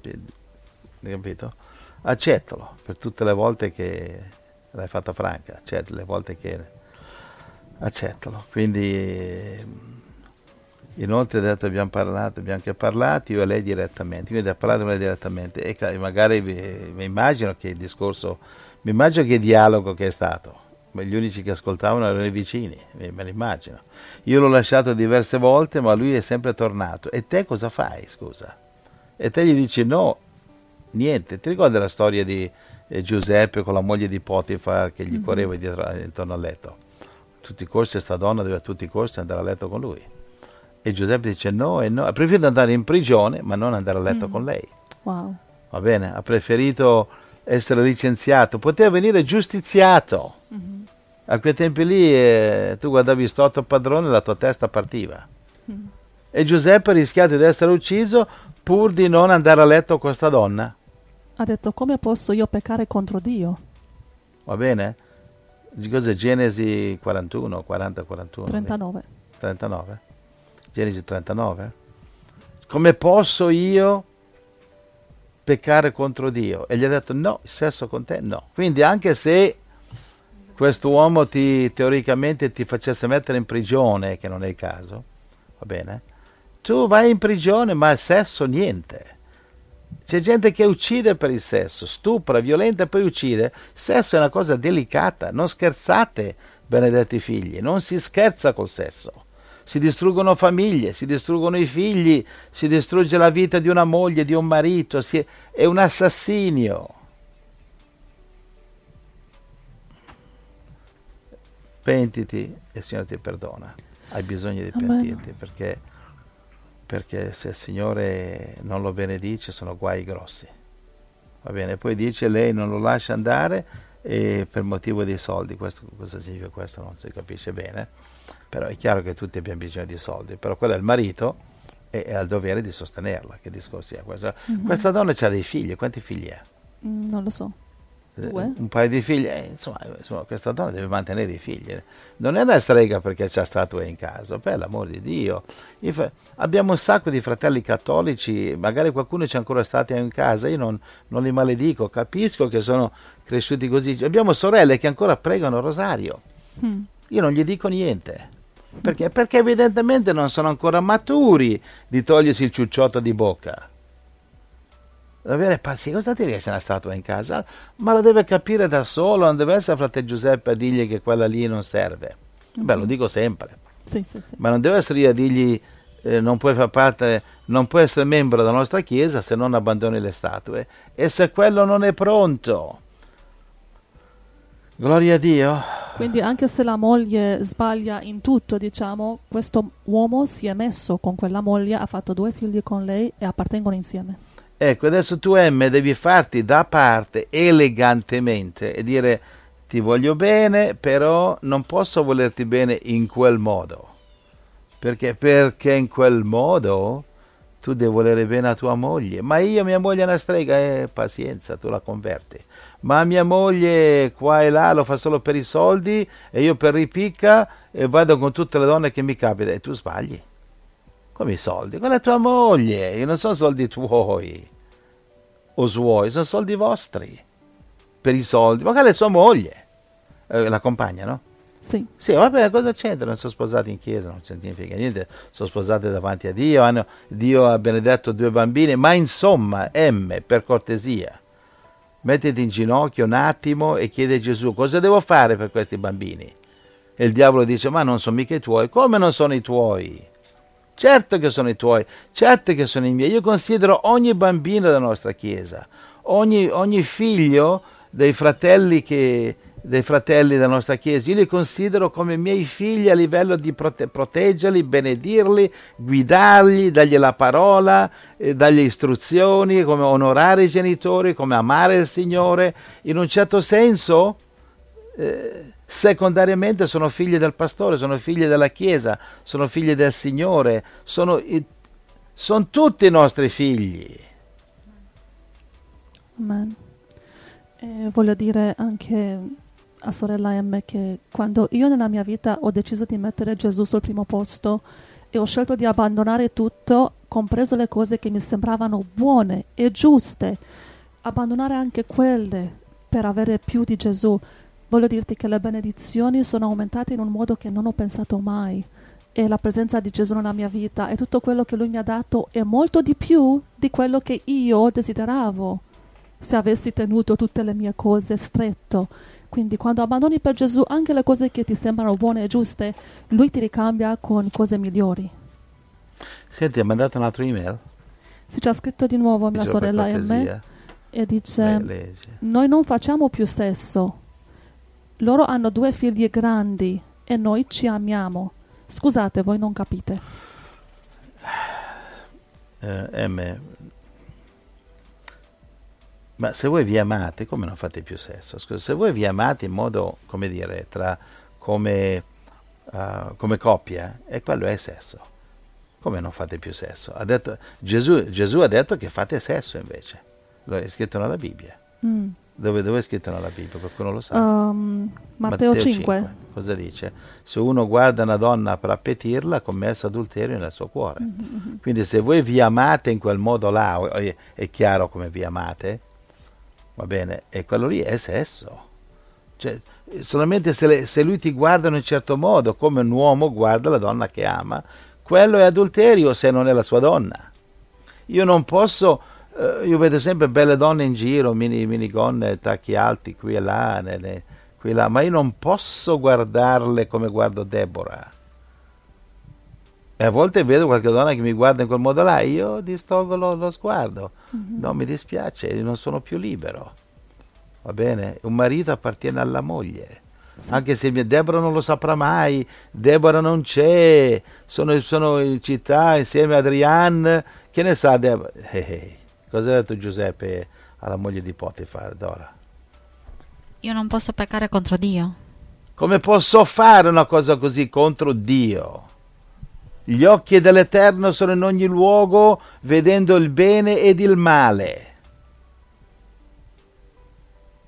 capito? Accettalo per tutte le volte che l'hai fatta franca, le volte che accettalo. Quindi inoltre abbiamo anche parlato io e lei direttamente, quindi ha parlato con lei direttamente e magari mi immagino che il discorso, mi immagino che il dialogo che è stato, gli unici che ascoltavano erano i vicini, me lo immagino. Io l'ho lasciato diverse volte ma lui è sempre tornato. E te cosa fai, scusa? E te gli dici no, niente. Ti ricordi la storia di Giuseppe con la moglie di Potifar che gli correva intorno al letto? A tutti i costi questa donna doveva a tutti i costi andare a letto con lui. E Giuseppe dice no e no, ha preferito andare in prigione ma non andare a letto con lei. Wow. Va bene, ha preferito essere licenziato, poteva venire giustiziato. A quei tempi lì tu guardavi sto padrone e la tua testa partiva. E Giuseppe ha rischiato di essere ucciso pur di non andare a letto con questa donna. Ha detto come posso io peccare contro Dio? Va bene? Cos'è Genesi 41, 40, 41? 39. 39? Genesi 39? Come posso io peccare contro Dio? E gli ha detto no, il sesso con te no. Quindi anche se questo uomo teoricamente ti facesse mettere in prigione, che non è il caso, va bene? Tu vai in prigione ma il sesso niente. C'è gente che uccide per il sesso, stupra, violenta e poi uccide. Il sesso è una cosa delicata, non scherzate, benedetti figli, non si scherza col sesso. Si distruggono famiglie, si distruggono i figli, si distrugge la vita di una moglie, di un marito, è un assassinio. Pentiti e il Signore ti perdona. Hai bisogno di pentirti perché se il Signore non lo benedice sono guai grossi. Va bene, poi dice lei non lo lascia andare e per motivo di soldi. Questo, cosa significa questo? Non si capisce bene. Però è chiaro che tutti abbiamo bisogno di soldi, però quello è il marito e ha il dovere di sostenerla. Che discorso è questo? Questa donna ha dei figli, quanti figli ha? Non lo so. un paio di figli, insomma, questa donna deve mantenere i figli, non è una strega perché c'ha statue in casa, per l'amor di Dio. Abbiamo un sacco di fratelli cattolici, magari qualcuno c'è ancora statue in casa, io non li maledico, capisco che sono cresciuti così. Abbiamo sorelle che ancora pregano il rosario, io non gli dico niente, perché evidentemente non sono ancora maturi di togliersi il ciucciotto di bocca. Avere pazienza, cosa dire che c'è una statua in casa? Ma lo deve capire da solo, non deve essere frate Giuseppe a dirgli che quella lì non serve. Beh, lo dico sempre. Sì. Ma non deve essere io a dirgli non puoi far parte, non puoi essere membro della nostra chiesa se non abbandoni le statue. E se quello non è pronto. Gloria a Dio. Quindi anche se la moglie sbaglia in tutto, diciamo, questo uomo si è messo con quella moglie, ha fatto 2 figli con lei e appartengono insieme. Ecco, adesso tu, M, devi farti da parte elegantemente e dire ti voglio bene, però non posso volerti bene in quel modo. Perché in quel modo tu devi volere bene a tua moglie. Ma mia moglie è una strega, pazienza, tu la converti. Ma mia moglie qua e là lo fa solo per i soldi e io per ripicca e vado con tutte le donne che mi capita. E tu sbagli. Come i soldi? Quella è tua moglie, non sono soldi tuoi o suoi, sono soldi vostri. Per i soldi, ma quella è sua moglie, la compagna, no? Sì. Sì, vabbè, cosa c'entra? Non sono sposati in chiesa, non significa niente, sono sposate davanti a Dio, Dio ha benedetto 2 bambini, ma insomma, M, per cortesia, mettiti in ginocchio un attimo e chiedi a Gesù, cosa devo fare per questi bambini? E il diavolo dice, ma non sono mica i tuoi. Come non sono i tuoi? Certo che sono i tuoi, certo che sono i miei. Io considero ogni bambino della nostra chiesa, ogni figlio dei fratelli della nostra chiesa, io li considero come miei figli a livello di proteggerli, benedirli, guidarli, dargli la parola, dargli istruzioni, come onorare i genitori, come amare il Signore. In un certo senso, secondariamente sono figli del pastore, sono figli della chiesa, sono figli del Signore, sono tutti i nostri figli. Amen. Voglio dire anche a sorella M che quando io nella mia vita ho deciso di mettere Gesù sul primo posto e ho scelto di abbandonare tutto, compreso le cose che mi sembravano buone e giuste, abbandonare anche quelle per avere più di Gesù, voglio dirti che le benedizioni sono aumentate in un modo che non ho pensato mai. E la presenza di Gesù nella mia vita e tutto quello che Lui mi ha dato è molto di più di quello che io desideravo se avessi tenuto tutte le mie cose stretto. Quindi quando abbandoni per Gesù anche le cose che ti sembrano buone e giuste, Lui ti ricambia con cose migliori. Senti, ha mandato un altro email? Si ci ha scritto di nuovo mia sorella M e dice noi non facciamo più sesso. Loro hanno 2 figli grandi e noi ci amiamo. Scusate, voi non capite. M, ma se voi vi amate, come non fate più sesso? Scusa, se voi vi amate in modo, come dire, come coppia, e quello è sesso. Come non fate più sesso? Gesù ha detto che fate sesso invece. Lo è scritto nella Bibbia. Dove è scritto nella Bibbia? Qualcuno lo sa? Matteo 5. Cosa dice? Se uno guarda una donna per appetirla, ha commesso adulterio nel suo cuore. Quindi se voi vi amate in quel modo là, è chiaro come vi amate, va bene, e quello lì è sesso. Cioè, solamente se lui ti guarda in un certo modo, come un uomo guarda la donna che ama, quello è adulterio se non è la sua donna. Io non posso, io vedo sempre belle donne in giro, minigonne, tacchi alti qui e là, qui e là, ma io non posso guardarle come guardo Deborah. E a volte vedo qualche donna che mi guarda in quel modo là, io distolgo lo sguardo. No, mi dispiace, non sono più libero. Va bene? Un marito appartiene alla moglie. Sì. Anche se Deborah non lo saprà mai, Deborah non c'è, sono in città insieme a Adrian, che ne sa Deborah? Cosa ha detto Giuseppe alla moglie di Potifar, Dora? Io non posso peccare contro Dio. Come posso fare una cosa così contro Dio? Gli occhi dell'Eterno sono in ogni luogo, vedendo il bene ed il male.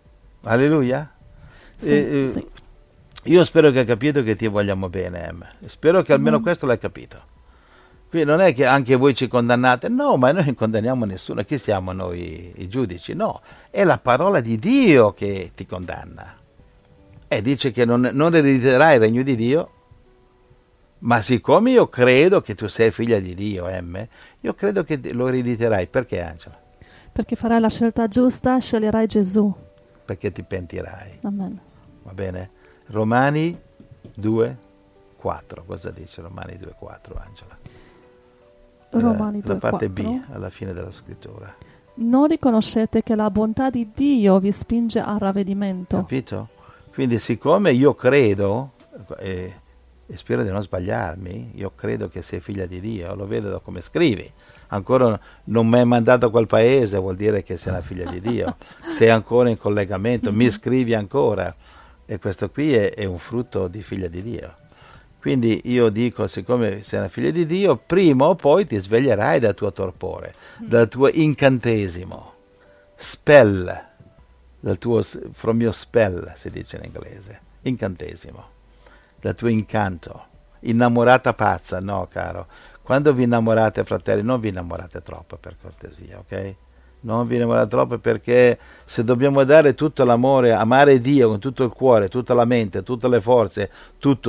Alleluia. Sì. Io spero che hai capito che ti vogliamo bene, Em. Spero che almeno questo l'hai capito. Qui non è che anche voi ci condannate, no, ma noi non condanniamo nessuno. Chi siamo noi i giudici? No, è la parola di Dio che ti condanna. E dice che non erediterai il regno di Dio, ma siccome io credo che tu sei figlia di Dio, io credo che lo erediterai. Perché, Angela? Perché farai la scelta giusta, sceglierai Gesù. Perché ti pentirai. Amen. Va bene? Romani 2,4. Cosa dice Romani 2,4, Angela? Romani La parte 2,4. B, alla fine della scrittura. Non riconoscete che la bontà di Dio vi spinge al ravvedimento. Capito? Quindi siccome io credo, e spero di non sbagliarmi, io credo che sei figlia di Dio, lo vedo da come scrivi. Ancora non mi hai mandato a quel paese, vuol dire che sei una figlia di Dio. Sei ancora in collegamento, mi scrivi ancora. E questo qui è un frutto di figlia di Dio. Quindi io dico, siccome sei una figlia di Dio, prima o poi ti sveglierai dal tuo torpore, dal tuo incantesimo, spell, dal tuo, from your spell, si dice in inglese, incantesimo, dal tuo incanto, innamorata pazza, no caro. Quando vi innamorate, fratelli, non vi innamorate troppo, per cortesia, ok? Non vi innamorate troppo, perché se dobbiamo dare tutto l'amore, amare Dio con tutto il cuore, tutta la mente, tutte le forze, tutto,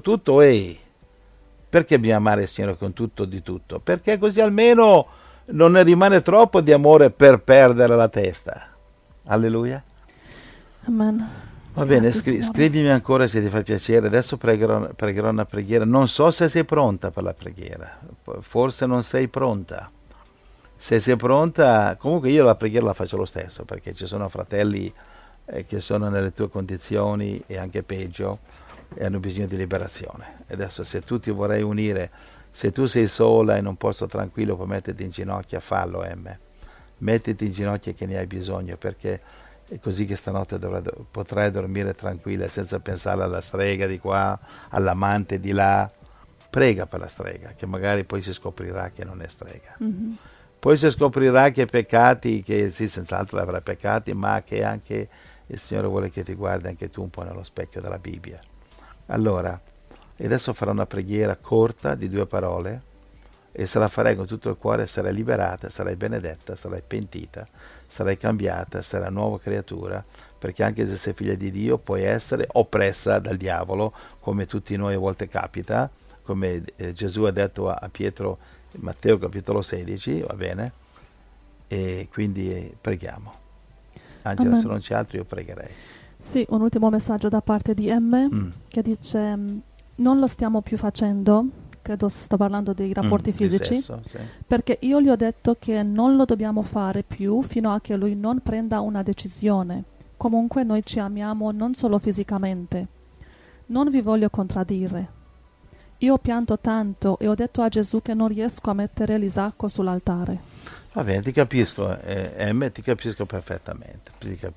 perché bisogna amare il Signore con tutto di tutto? Perché così almeno non ne rimane troppo di amore per perdere la testa. Alleluia. Amen. Va bene, Grazie, scrivimi ancora se ti fa piacere. Adesso pregherò una preghiera. Non so se sei pronta per la preghiera, forse non sei pronta. Se sei pronta, comunque io la preghiera la faccio lo stesso, perché ci sono fratelli che sono nelle tue condizioni e anche peggio e hanno bisogno di liberazione. E adesso se tu ti vorrai unire, se tu sei sola in un posto tranquillo puoi metterti in ginocchio, fallo, mettiti in ginocchio che ne hai bisogno, perché è così che stanotte potrai dormire tranquilla senza pensare alla strega di qua, all'amante di là. Prega per la strega, che magari poi si scoprirà che non è strega. Mm-hmm. Poi si scoprirà che peccati, che sì, senz'altro avrai peccati, ma che anche il Signore vuole che ti guardi anche tu un po' nello specchio della Bibbia. Allora, adesso farò una preghiera corta di 2 parole, e se la farai con tutto il cuore sarai liberata, sarai benedetta, sarai pentita, sarai cambiata, sarai una nuova creatura, perché anche se sei figlia di Dio puoi essere oppressa dal diavolo, come tutti noi a volte capita, come Gesù ha detto a Pietro, Matteo capitolo 16, va bene? E quindi preghiamo. Angela, Amen. se non c'è altro io pregherei. Sì, un ultimo messaggio da parte di M che dice: non lo stiamo più facendo, credo sto parlando dei rapporti fisici, sesso, sì. Perché io gli ho detto che non lo dobbiamo fare più fino a che lui non prenda una decisione. Comunque noi ci amiamo non solo fisicamente. Non vi voglio contraddire. Io ho pianto tanto e ho detto a Gesù che non riesco a mettere l'Isacco sull'altare. Va bene, ti capisco, ti capisco perfettamente,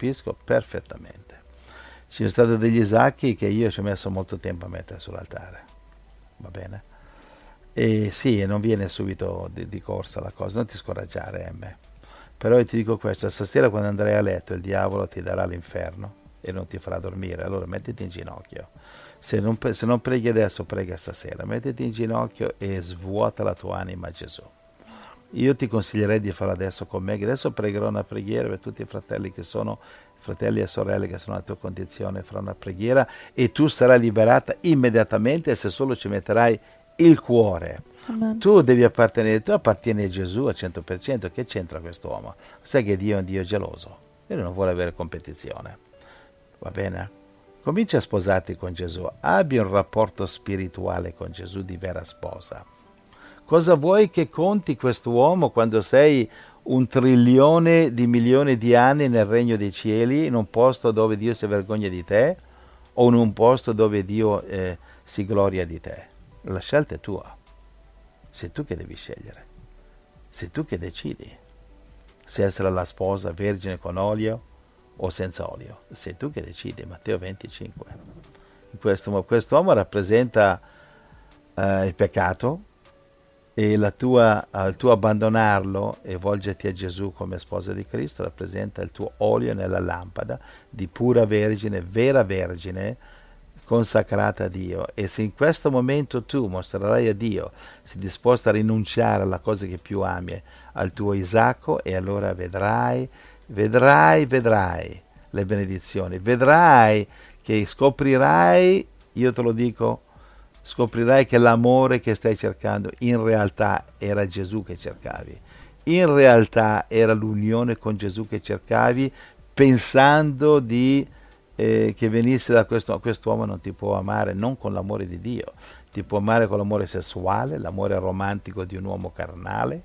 Ci sono stati degli Isacchi che io ci ho messo molto tempo a mettere sull'altare, va bene? E sì, non viene subito di corsa la cosa, non ti scoraggiare, Però io ti dico questo, stasera quando andrai a letto il diavolo ti darà l'inferno e non ti farà dormire, allora mettiti in ginocchio. Se non preghi adesso, prega stasera, mettiti in ginocchio e svuota la tua anima a Gesù. Io ti consiglierei di farlo adesso con me, che adesso pregherò una preghiera per tutti i fratelli fratelli e sorelle che sono nella tua condizione, farò una preghiera e tu sarai liberata immediatamente se solo ci metterai il cuore. Amen. Tu appartieni a Gesù al 100%, che c'entra quest'uomo? Sai che Dio è un Dio geloso, lui non vuole avere competizione, va bene? Comincia a sposarti con Gesù, abbi un rapporto spirituale con Gesù di vera sposa. Cosa vuoi che conti quest'uomo quando sei 1 trilione di milioni di anni nel regno dei cieli, in un posto dove Dio si vergogna di te o in un posto dove Dio si gloria di te? La scelta è tua, sei tu che devi scegliere, sei tu che decidi se essere la sposa vergine con olio o senza olio, sei tu che decidi. Matteo 25. Quest'uomo rappresenta il peccato E il tuo abbandonarlo e volgerti a Gesù come sposa di Cristo rappresenta il tuo olio nella lampada di pura vergine, vera vergine, consacrata a Dio. E se in questo momento tu mostrerai a Dio, sei disposto a rinunciare alla cosa che più ami, al tuo Isacco, e allora vedrai le benedizioni, vedrai che scoprirai, io te lo dico, scoprirai che l'amore che stai cercando in realtà era Gesù che cercavi, in realtà era l'unione con Gesù che cercavi, pensando che venisse da quest'uomo. Non ti può amare non con l'amore di Dio, ti può amare con l'amore sessuale, l'amore romantico di un uomo carnale,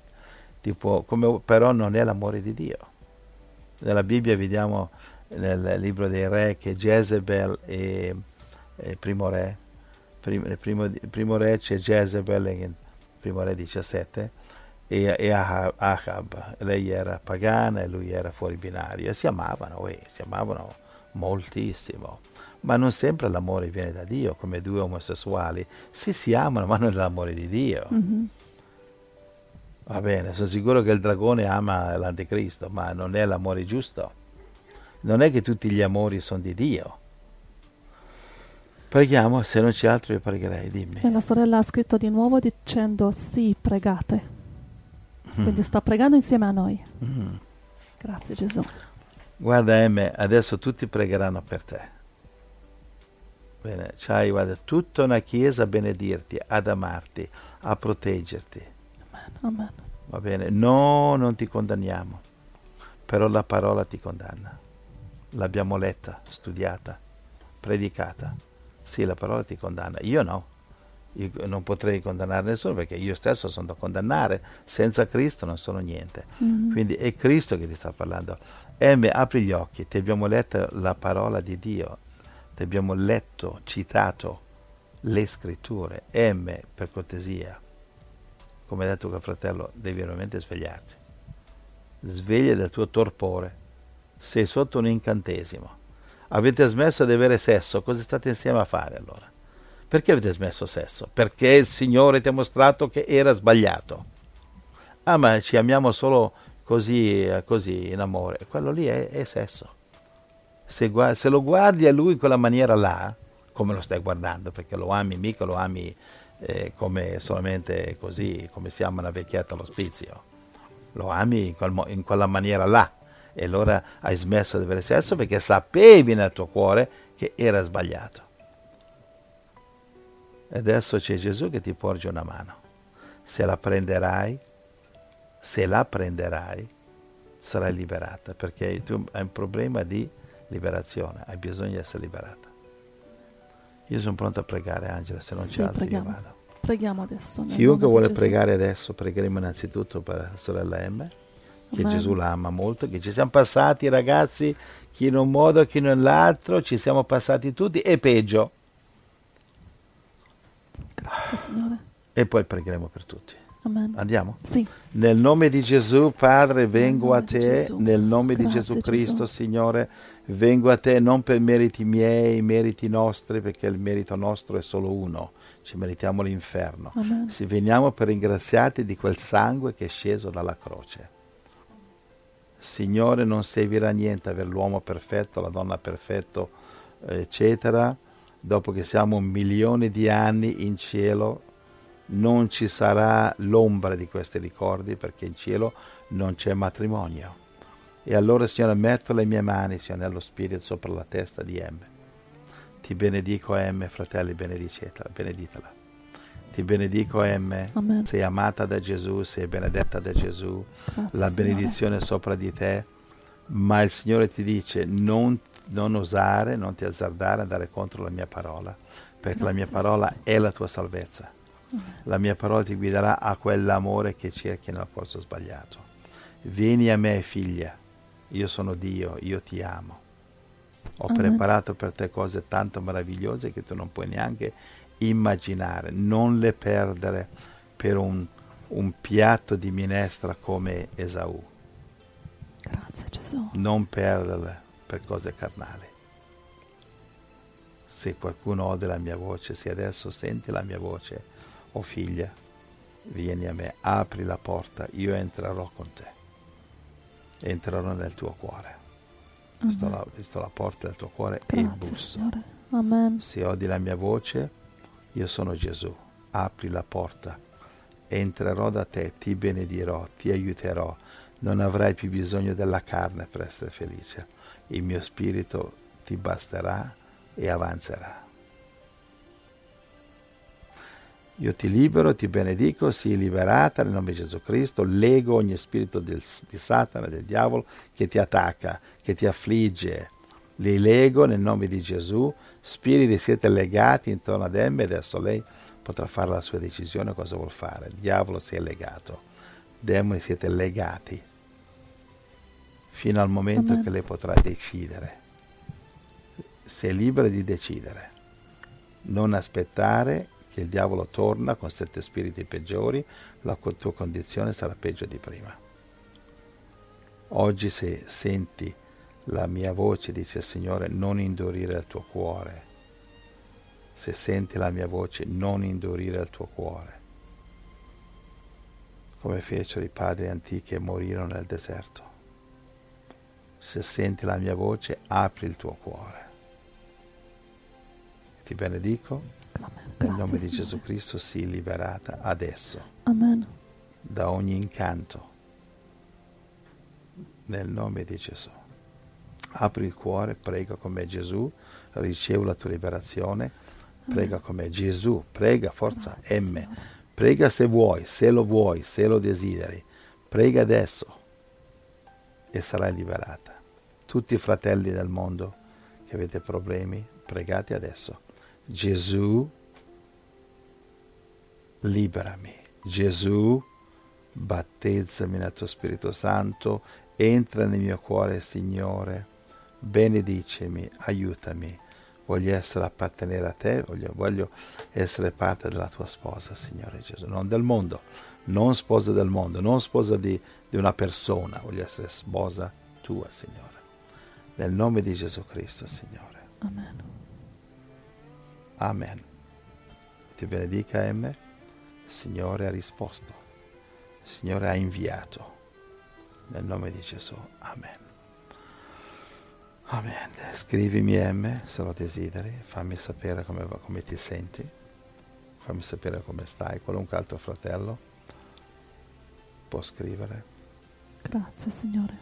però non è l'amore di Dio. Nella Bibbia vediamo nel libro dei re che Jezebel e primo re, primo re c'è Jezebel, primo re 17, e Ahab, lei era pagana e lui era fuori binario, e si amavano moltissimo, ma non sempre l'amore viene da Dio, come due omosessuali, si amano, ma non è l'amore di Dio. Mm-hmm. Va bene, sono sicuro che il dragone ama l'anticristo, ma non è l'amore giusto. Non è che tutti gli amori sono di Dio. Preghiamo, se non c'è altro io pregherei, dimmi. E la sorella ha scritto di nuovo dicendo sì, pregate. Quindi sta pregando insieme a noi. Grazie Gesù. Guarda Emme, adesso tutti pregheranno per te. Bene, c'hai, guarda, tutta una chiesa a benedirti, ad amarti, a proteggerti. Amen. Va bene, no, non ti condanniamo, però la parola ti condanna. L'abbiamo letta, studiata, predicata. Sì, la parola ti condanna. Io no. Io non potrei condannare nessuno perché io stesso sono da condannare. Senza Cristo non sono niente. Quindi è Cristo che ti sta parlando. Apri gli occhi, ti abbiamo letto la parola di Dio, ti abbiamo letto, citato le scritture. Per cortesia, come ha detto quel fratello, devi veramente svegliarti. Sveglia dal tuo torpore. Sei sotto un incantesimo. Avete smesso di avere sesso, cosa state insieme a fare allora? Perché avete smesso sesso? Perché il Signore ti ha mostrato che era sbagliato. Ah, ma ci amiamo solo così in amore. Quello lì è sesso. Se lo guardi a lui in quella maniera là, come lo stai guardando, perché lo ami, mica lo ami come solamente così, come si ama una vecchietta all'ospizio. Lo ami in quella maniera là. E allora hai smesso di avere sesso perché sapevi nel tuo cuore che era sbagliato. E adesso c'è Gesù che ti porge una mano. Se la prenderai, sarai liberata, perché tu hai un problema di liberazione, hai bisogno di essere liberata. Io sono pronto a pregare, Angela, se non c'è altro io vado. Preghiamo adesso. Chiunque vuole pregare adesso, pregheremo innanzitutto per la sorella M, che Amen. Gesù la ama molto, che ci siamo passati, ragazzi, chi in un modo, chi in l'altro, ci siamo passati tutti, e peggio. Grazie Signore. E poi pregheremo per tutti. Amen. Andiamo? Sì. Nel nome di Gesù, Padre, vengo a te, nel nome Grazie, di Gesù Cristo, Gesù. Signore, vengo a te non per meriti miei, meriti nostri, perché il merito nostro è solo uno, ci meritiamo l'inferno. Amen. Veniamo per ringraziarti di quel sangue che è sceso dalla croce. Signore, non servirà niente avere l'uomo perfetto, la donna perfetto, eccetera. Dopo che siamo 1 milione di anni in cielo, non ci sarà l'ombra di questi ricordi, perché in cielo non c'è matrimonio. E allora, Signore, metto le mie mani, Signore, nello Spirito sopra la testa di M. Ti benedico, M, fratelli, beneditela. Ti benedico, M. Amen. Sei amata da Gesù, sei benedetta da Gesù. Grazie, La Signore. benedizione è sopra di te, ma il Signore ti dice non osare, non ti azzardare, andare contro la mia parola, perché Grazie, la mia parola è la tua salvezza. La mia parola ti guiderà a quell'amore che cerchi nel posto sbagliato. Vieni a me, figlia, io sono Dio, io ti amo. Ho preparato per te cose tanto meravigliose che tu non puoi neanche immaginare. Non le perdere per un piatto di minestra come Esaù. Grazie Gesù. Non perderle per cose carnali. Se qualcuno ode la mia voce, se adesso senti la mia voce, figlia, vieni a me, apri la porta, io entrerò con te, entrerò nel tuo cuore. Sto alla porta del tuo cuore. Grazie, e busso. Signore. Amen. Se odi la mia voce, io sono Gesù, apri la porta, entrerò da te, ti benedirò, ti aiuterò, non avrai più bisogno della carne per essere felice, il mio spirito ti basterà e avanzerà. Io ti libero, ti benedico, sii liberata nel nome di Gesù Cristo, lego ogni spirito di Satana, del diavolo che ti attacca, che ti affligge, li lego nel nome di Gesù, spiriti siete legati intorno ad Emme, adesso lei potrà fare la sua decisione cosa vuol fare, il diavolo si è legato, demoni siete legati, fino al momento che lei potrà decidere, sei libera di decidere, non aspettare che il diavolo torna con 7 spiriti peggiori, la tua condizione sarà peggio di prima. Oggi se senti la mia voce, dice il Signore, non indurire il tuo cuore. Se senti la mia voce, non indurire il tuo cuore. Come fecero i padri antichi e morirono nel deserto. Se senti la mia voce, apri il tuo cuore. Ti benedico. Nel nome di Gesù Cristo sii liberata adesso. Amen. Da ogni incanto. Nel nome di Gesù. Apri il cuore, prega con me Gesù, ricevi la tua liberazione, prega con me Gesù, prega, forza, M, prega se vuoi, se lo desideri, prega adesso e sarai liberata. Tutti i fratelli del mondo che avete problemi, pregate adesso. Gesù, liberami. Gesù, battezzami nel tuo Spirito Santo, entra nel mio cuore, Signore, benedicimi, aiutami. Voglio essere appartenere a te, voglio essere parte della tua sposa, Signore Gesù, non del mondo, non sposa del mondo, non sposa di una persona, voglio essere sposa tua, Signore. Nel nome di Gesù Cristo, Signore. Amen. Amen. Ti benedica, M. Il Signore ha risposto. Il Signore ha inviato. Nel nome di Gesù. Amen. Amen. Scrivimi, M, se lo desideri. Fammi sapere come ti senti. Fammi sapere come stai. Qualunque altro fratello può scrivere. Grazie, Signore.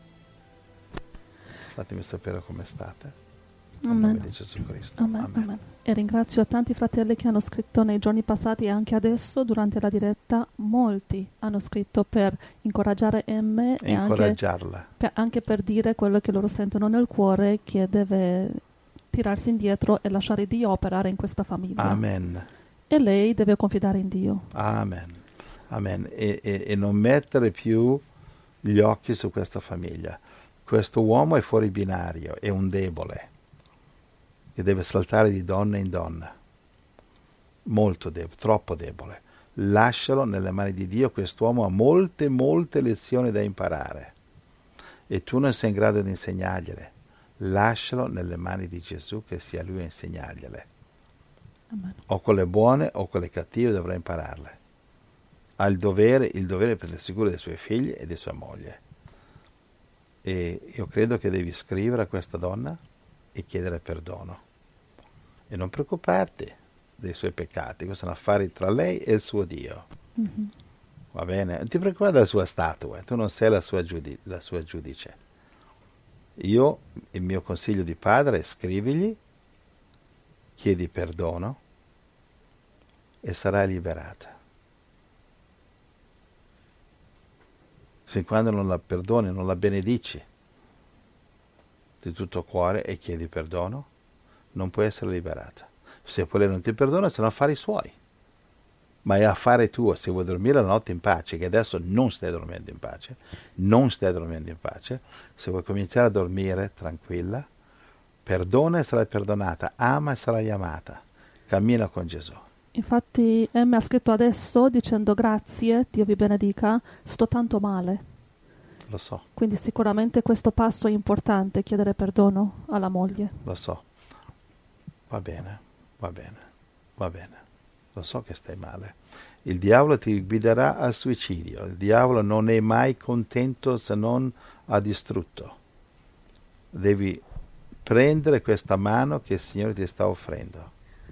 Fatemi sapere come state. Amen. Nel nome di Gesù Cristo. Amen. Amen. Amen. E ringrazio tanti fratelli che hanno scritto nei giorni passati e anche adesso durante la diretta. Molti hanno scritto per incoraggiare M e incoraggiarla. Anche per dire quello che loro sentono nel cuore, che deve tirarsi indietro e lasciare Dio operare in questa famiglia. Amen. E lei deve confidare in Dio. Amen. Amen. E non mettere più gli occhi su questa famiglia. Questo uomo è fuori binario, è un debole che deve saltare di donna in donna, molto debole, troppo debole. Lascialo nelle mani di Dio, quest'uomo ha molte lezioni da imparare e tu non sei in grado di insegnargliele. Lascialo nelle mani di Gesù, che sia Lui a insegnargliele. Amen. O quelle buone o quelle cattive dovrà impararle. Ha il dovere per essere sicuro dei suoi figli e di sua moglie. E io credo che devi scrivere a questa donna e chiedere perdono. E non preoccuparti dei suoi peccati, questi sono affari tra lei e il suo Dio. Mm-hmm. Va bene? Non ti preoccupare della sua statua, tu non sei la sua giudice. Io, il mio consiglio di padre è: scrivigli, chiedi perdono e sarai liberata. Fin quando non la perdoni, non la benedici di tutto cuore e chiedi perdono, non puoi essere liberata. Se poi lei non ti perdona, sono affari suoi. Ma è affare tuo. Se vuoi dormire la notte in pace, che adesso non stai dormendo in pace, se vuoi cominciare a dormire tranquilla, perdona e sarai perdonata, ama e sarai amata, cammina con Gesù. Infatti M ha scritto adesso dicendo: grazie, Dio vi benedica, sto tanto male. Lo so. Quindi sicuramente questo passo è importante, chiedere perdono alla moglie. Lo so. Va bene. lo so che stai male. Il diavolo ti guiderà al suicidio. Il diavolo non è mai contento se non ha distrutto. Devi prendere questa mano che il Signore ti sta offrendo.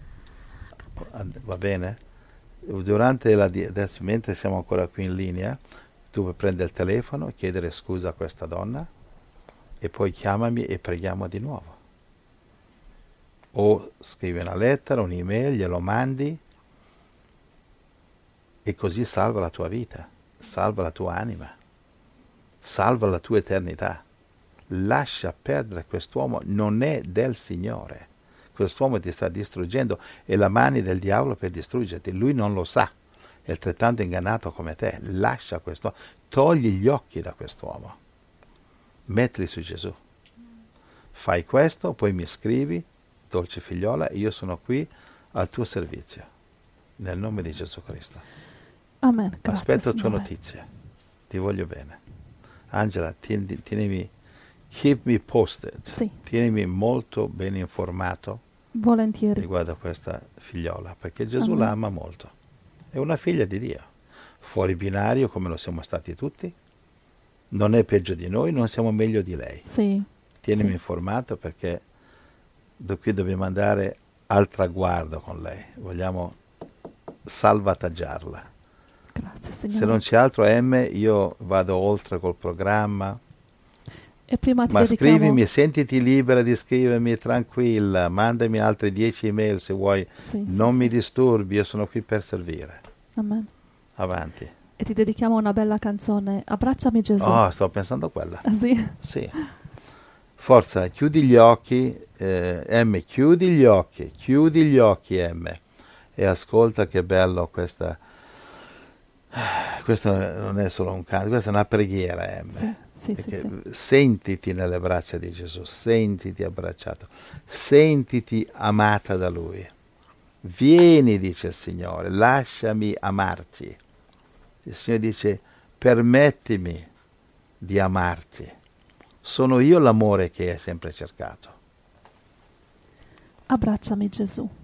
Va bene? Durante adesso, mentre siamo ancora qui in linea, tu puoi prendere il telefono, chiedere scusa a questa donna e poi chiamami e preghiamo di nuovo. O scrivi una lettera, un'email, glielo mandi e così salva la tua vita, salva la tua anima, salva la tua eternità. Lascia perdere quest'uomo, non è del Signore. Quest'uomo ti sta distruggendo e la mano del diavolo per distruggerti. Lui non lo sa, è altrettanto ingannato come te. Lascia quest'uomo, togli gli occhi da quest'uomo, mettili su Gesù. Fai questo, poi mi scrivi, dolce figliola, io sono qui al tuo servizio, nel nome di Gesù Cristo. Amen. Grazie, aspetto Signore. tue notizie, ti voglio bene. Angela, tienimi, keep me posted, Sì. Tienimi molto ben informato Volentieri. riguardo a questa figliola, perché Gesù Amen. la ama molto, è una figlia di Dio, fuori binario come lo siamo stati tutti, non è peggio di noi, non siamo meglio di lei. Sì. Tienimi Sì. informato perché qui dobbiamo andare al traguardo con lei, vogliamo salvataggiarla. Grazie, Signore. Se non c'è altro, io vado oltre col programma. E prima ti Ma dedichiamo... scrivimi, sentiti libera di scrivermi, tranquilla, mandami altre 10 email se vuoi, Sì, non sì, mi sì. disturbi, io sono qui per servire. Amen. Avanti. E ti dedichiamo una bella canzone, Abbracciami Gesù. Oh, sto pensando a quella. Ah, sì. Sì. Forza, chiudi gli occhi, M, chiudi gli occhi, M, e ascolta che bello questa. Questo non è solo un canto, questa è una preghiera, M. Sì, sì, sì, sì. Sentiti nelle braccia di Gesù, sentiti abbracciato, sentiti amata da Lui. Vieni, dice il Signore, lasciami amarti. Il Signore dice, permettimi di amarti. Sono io l'amore che hai sempre cercato. Abbracciami Gesù.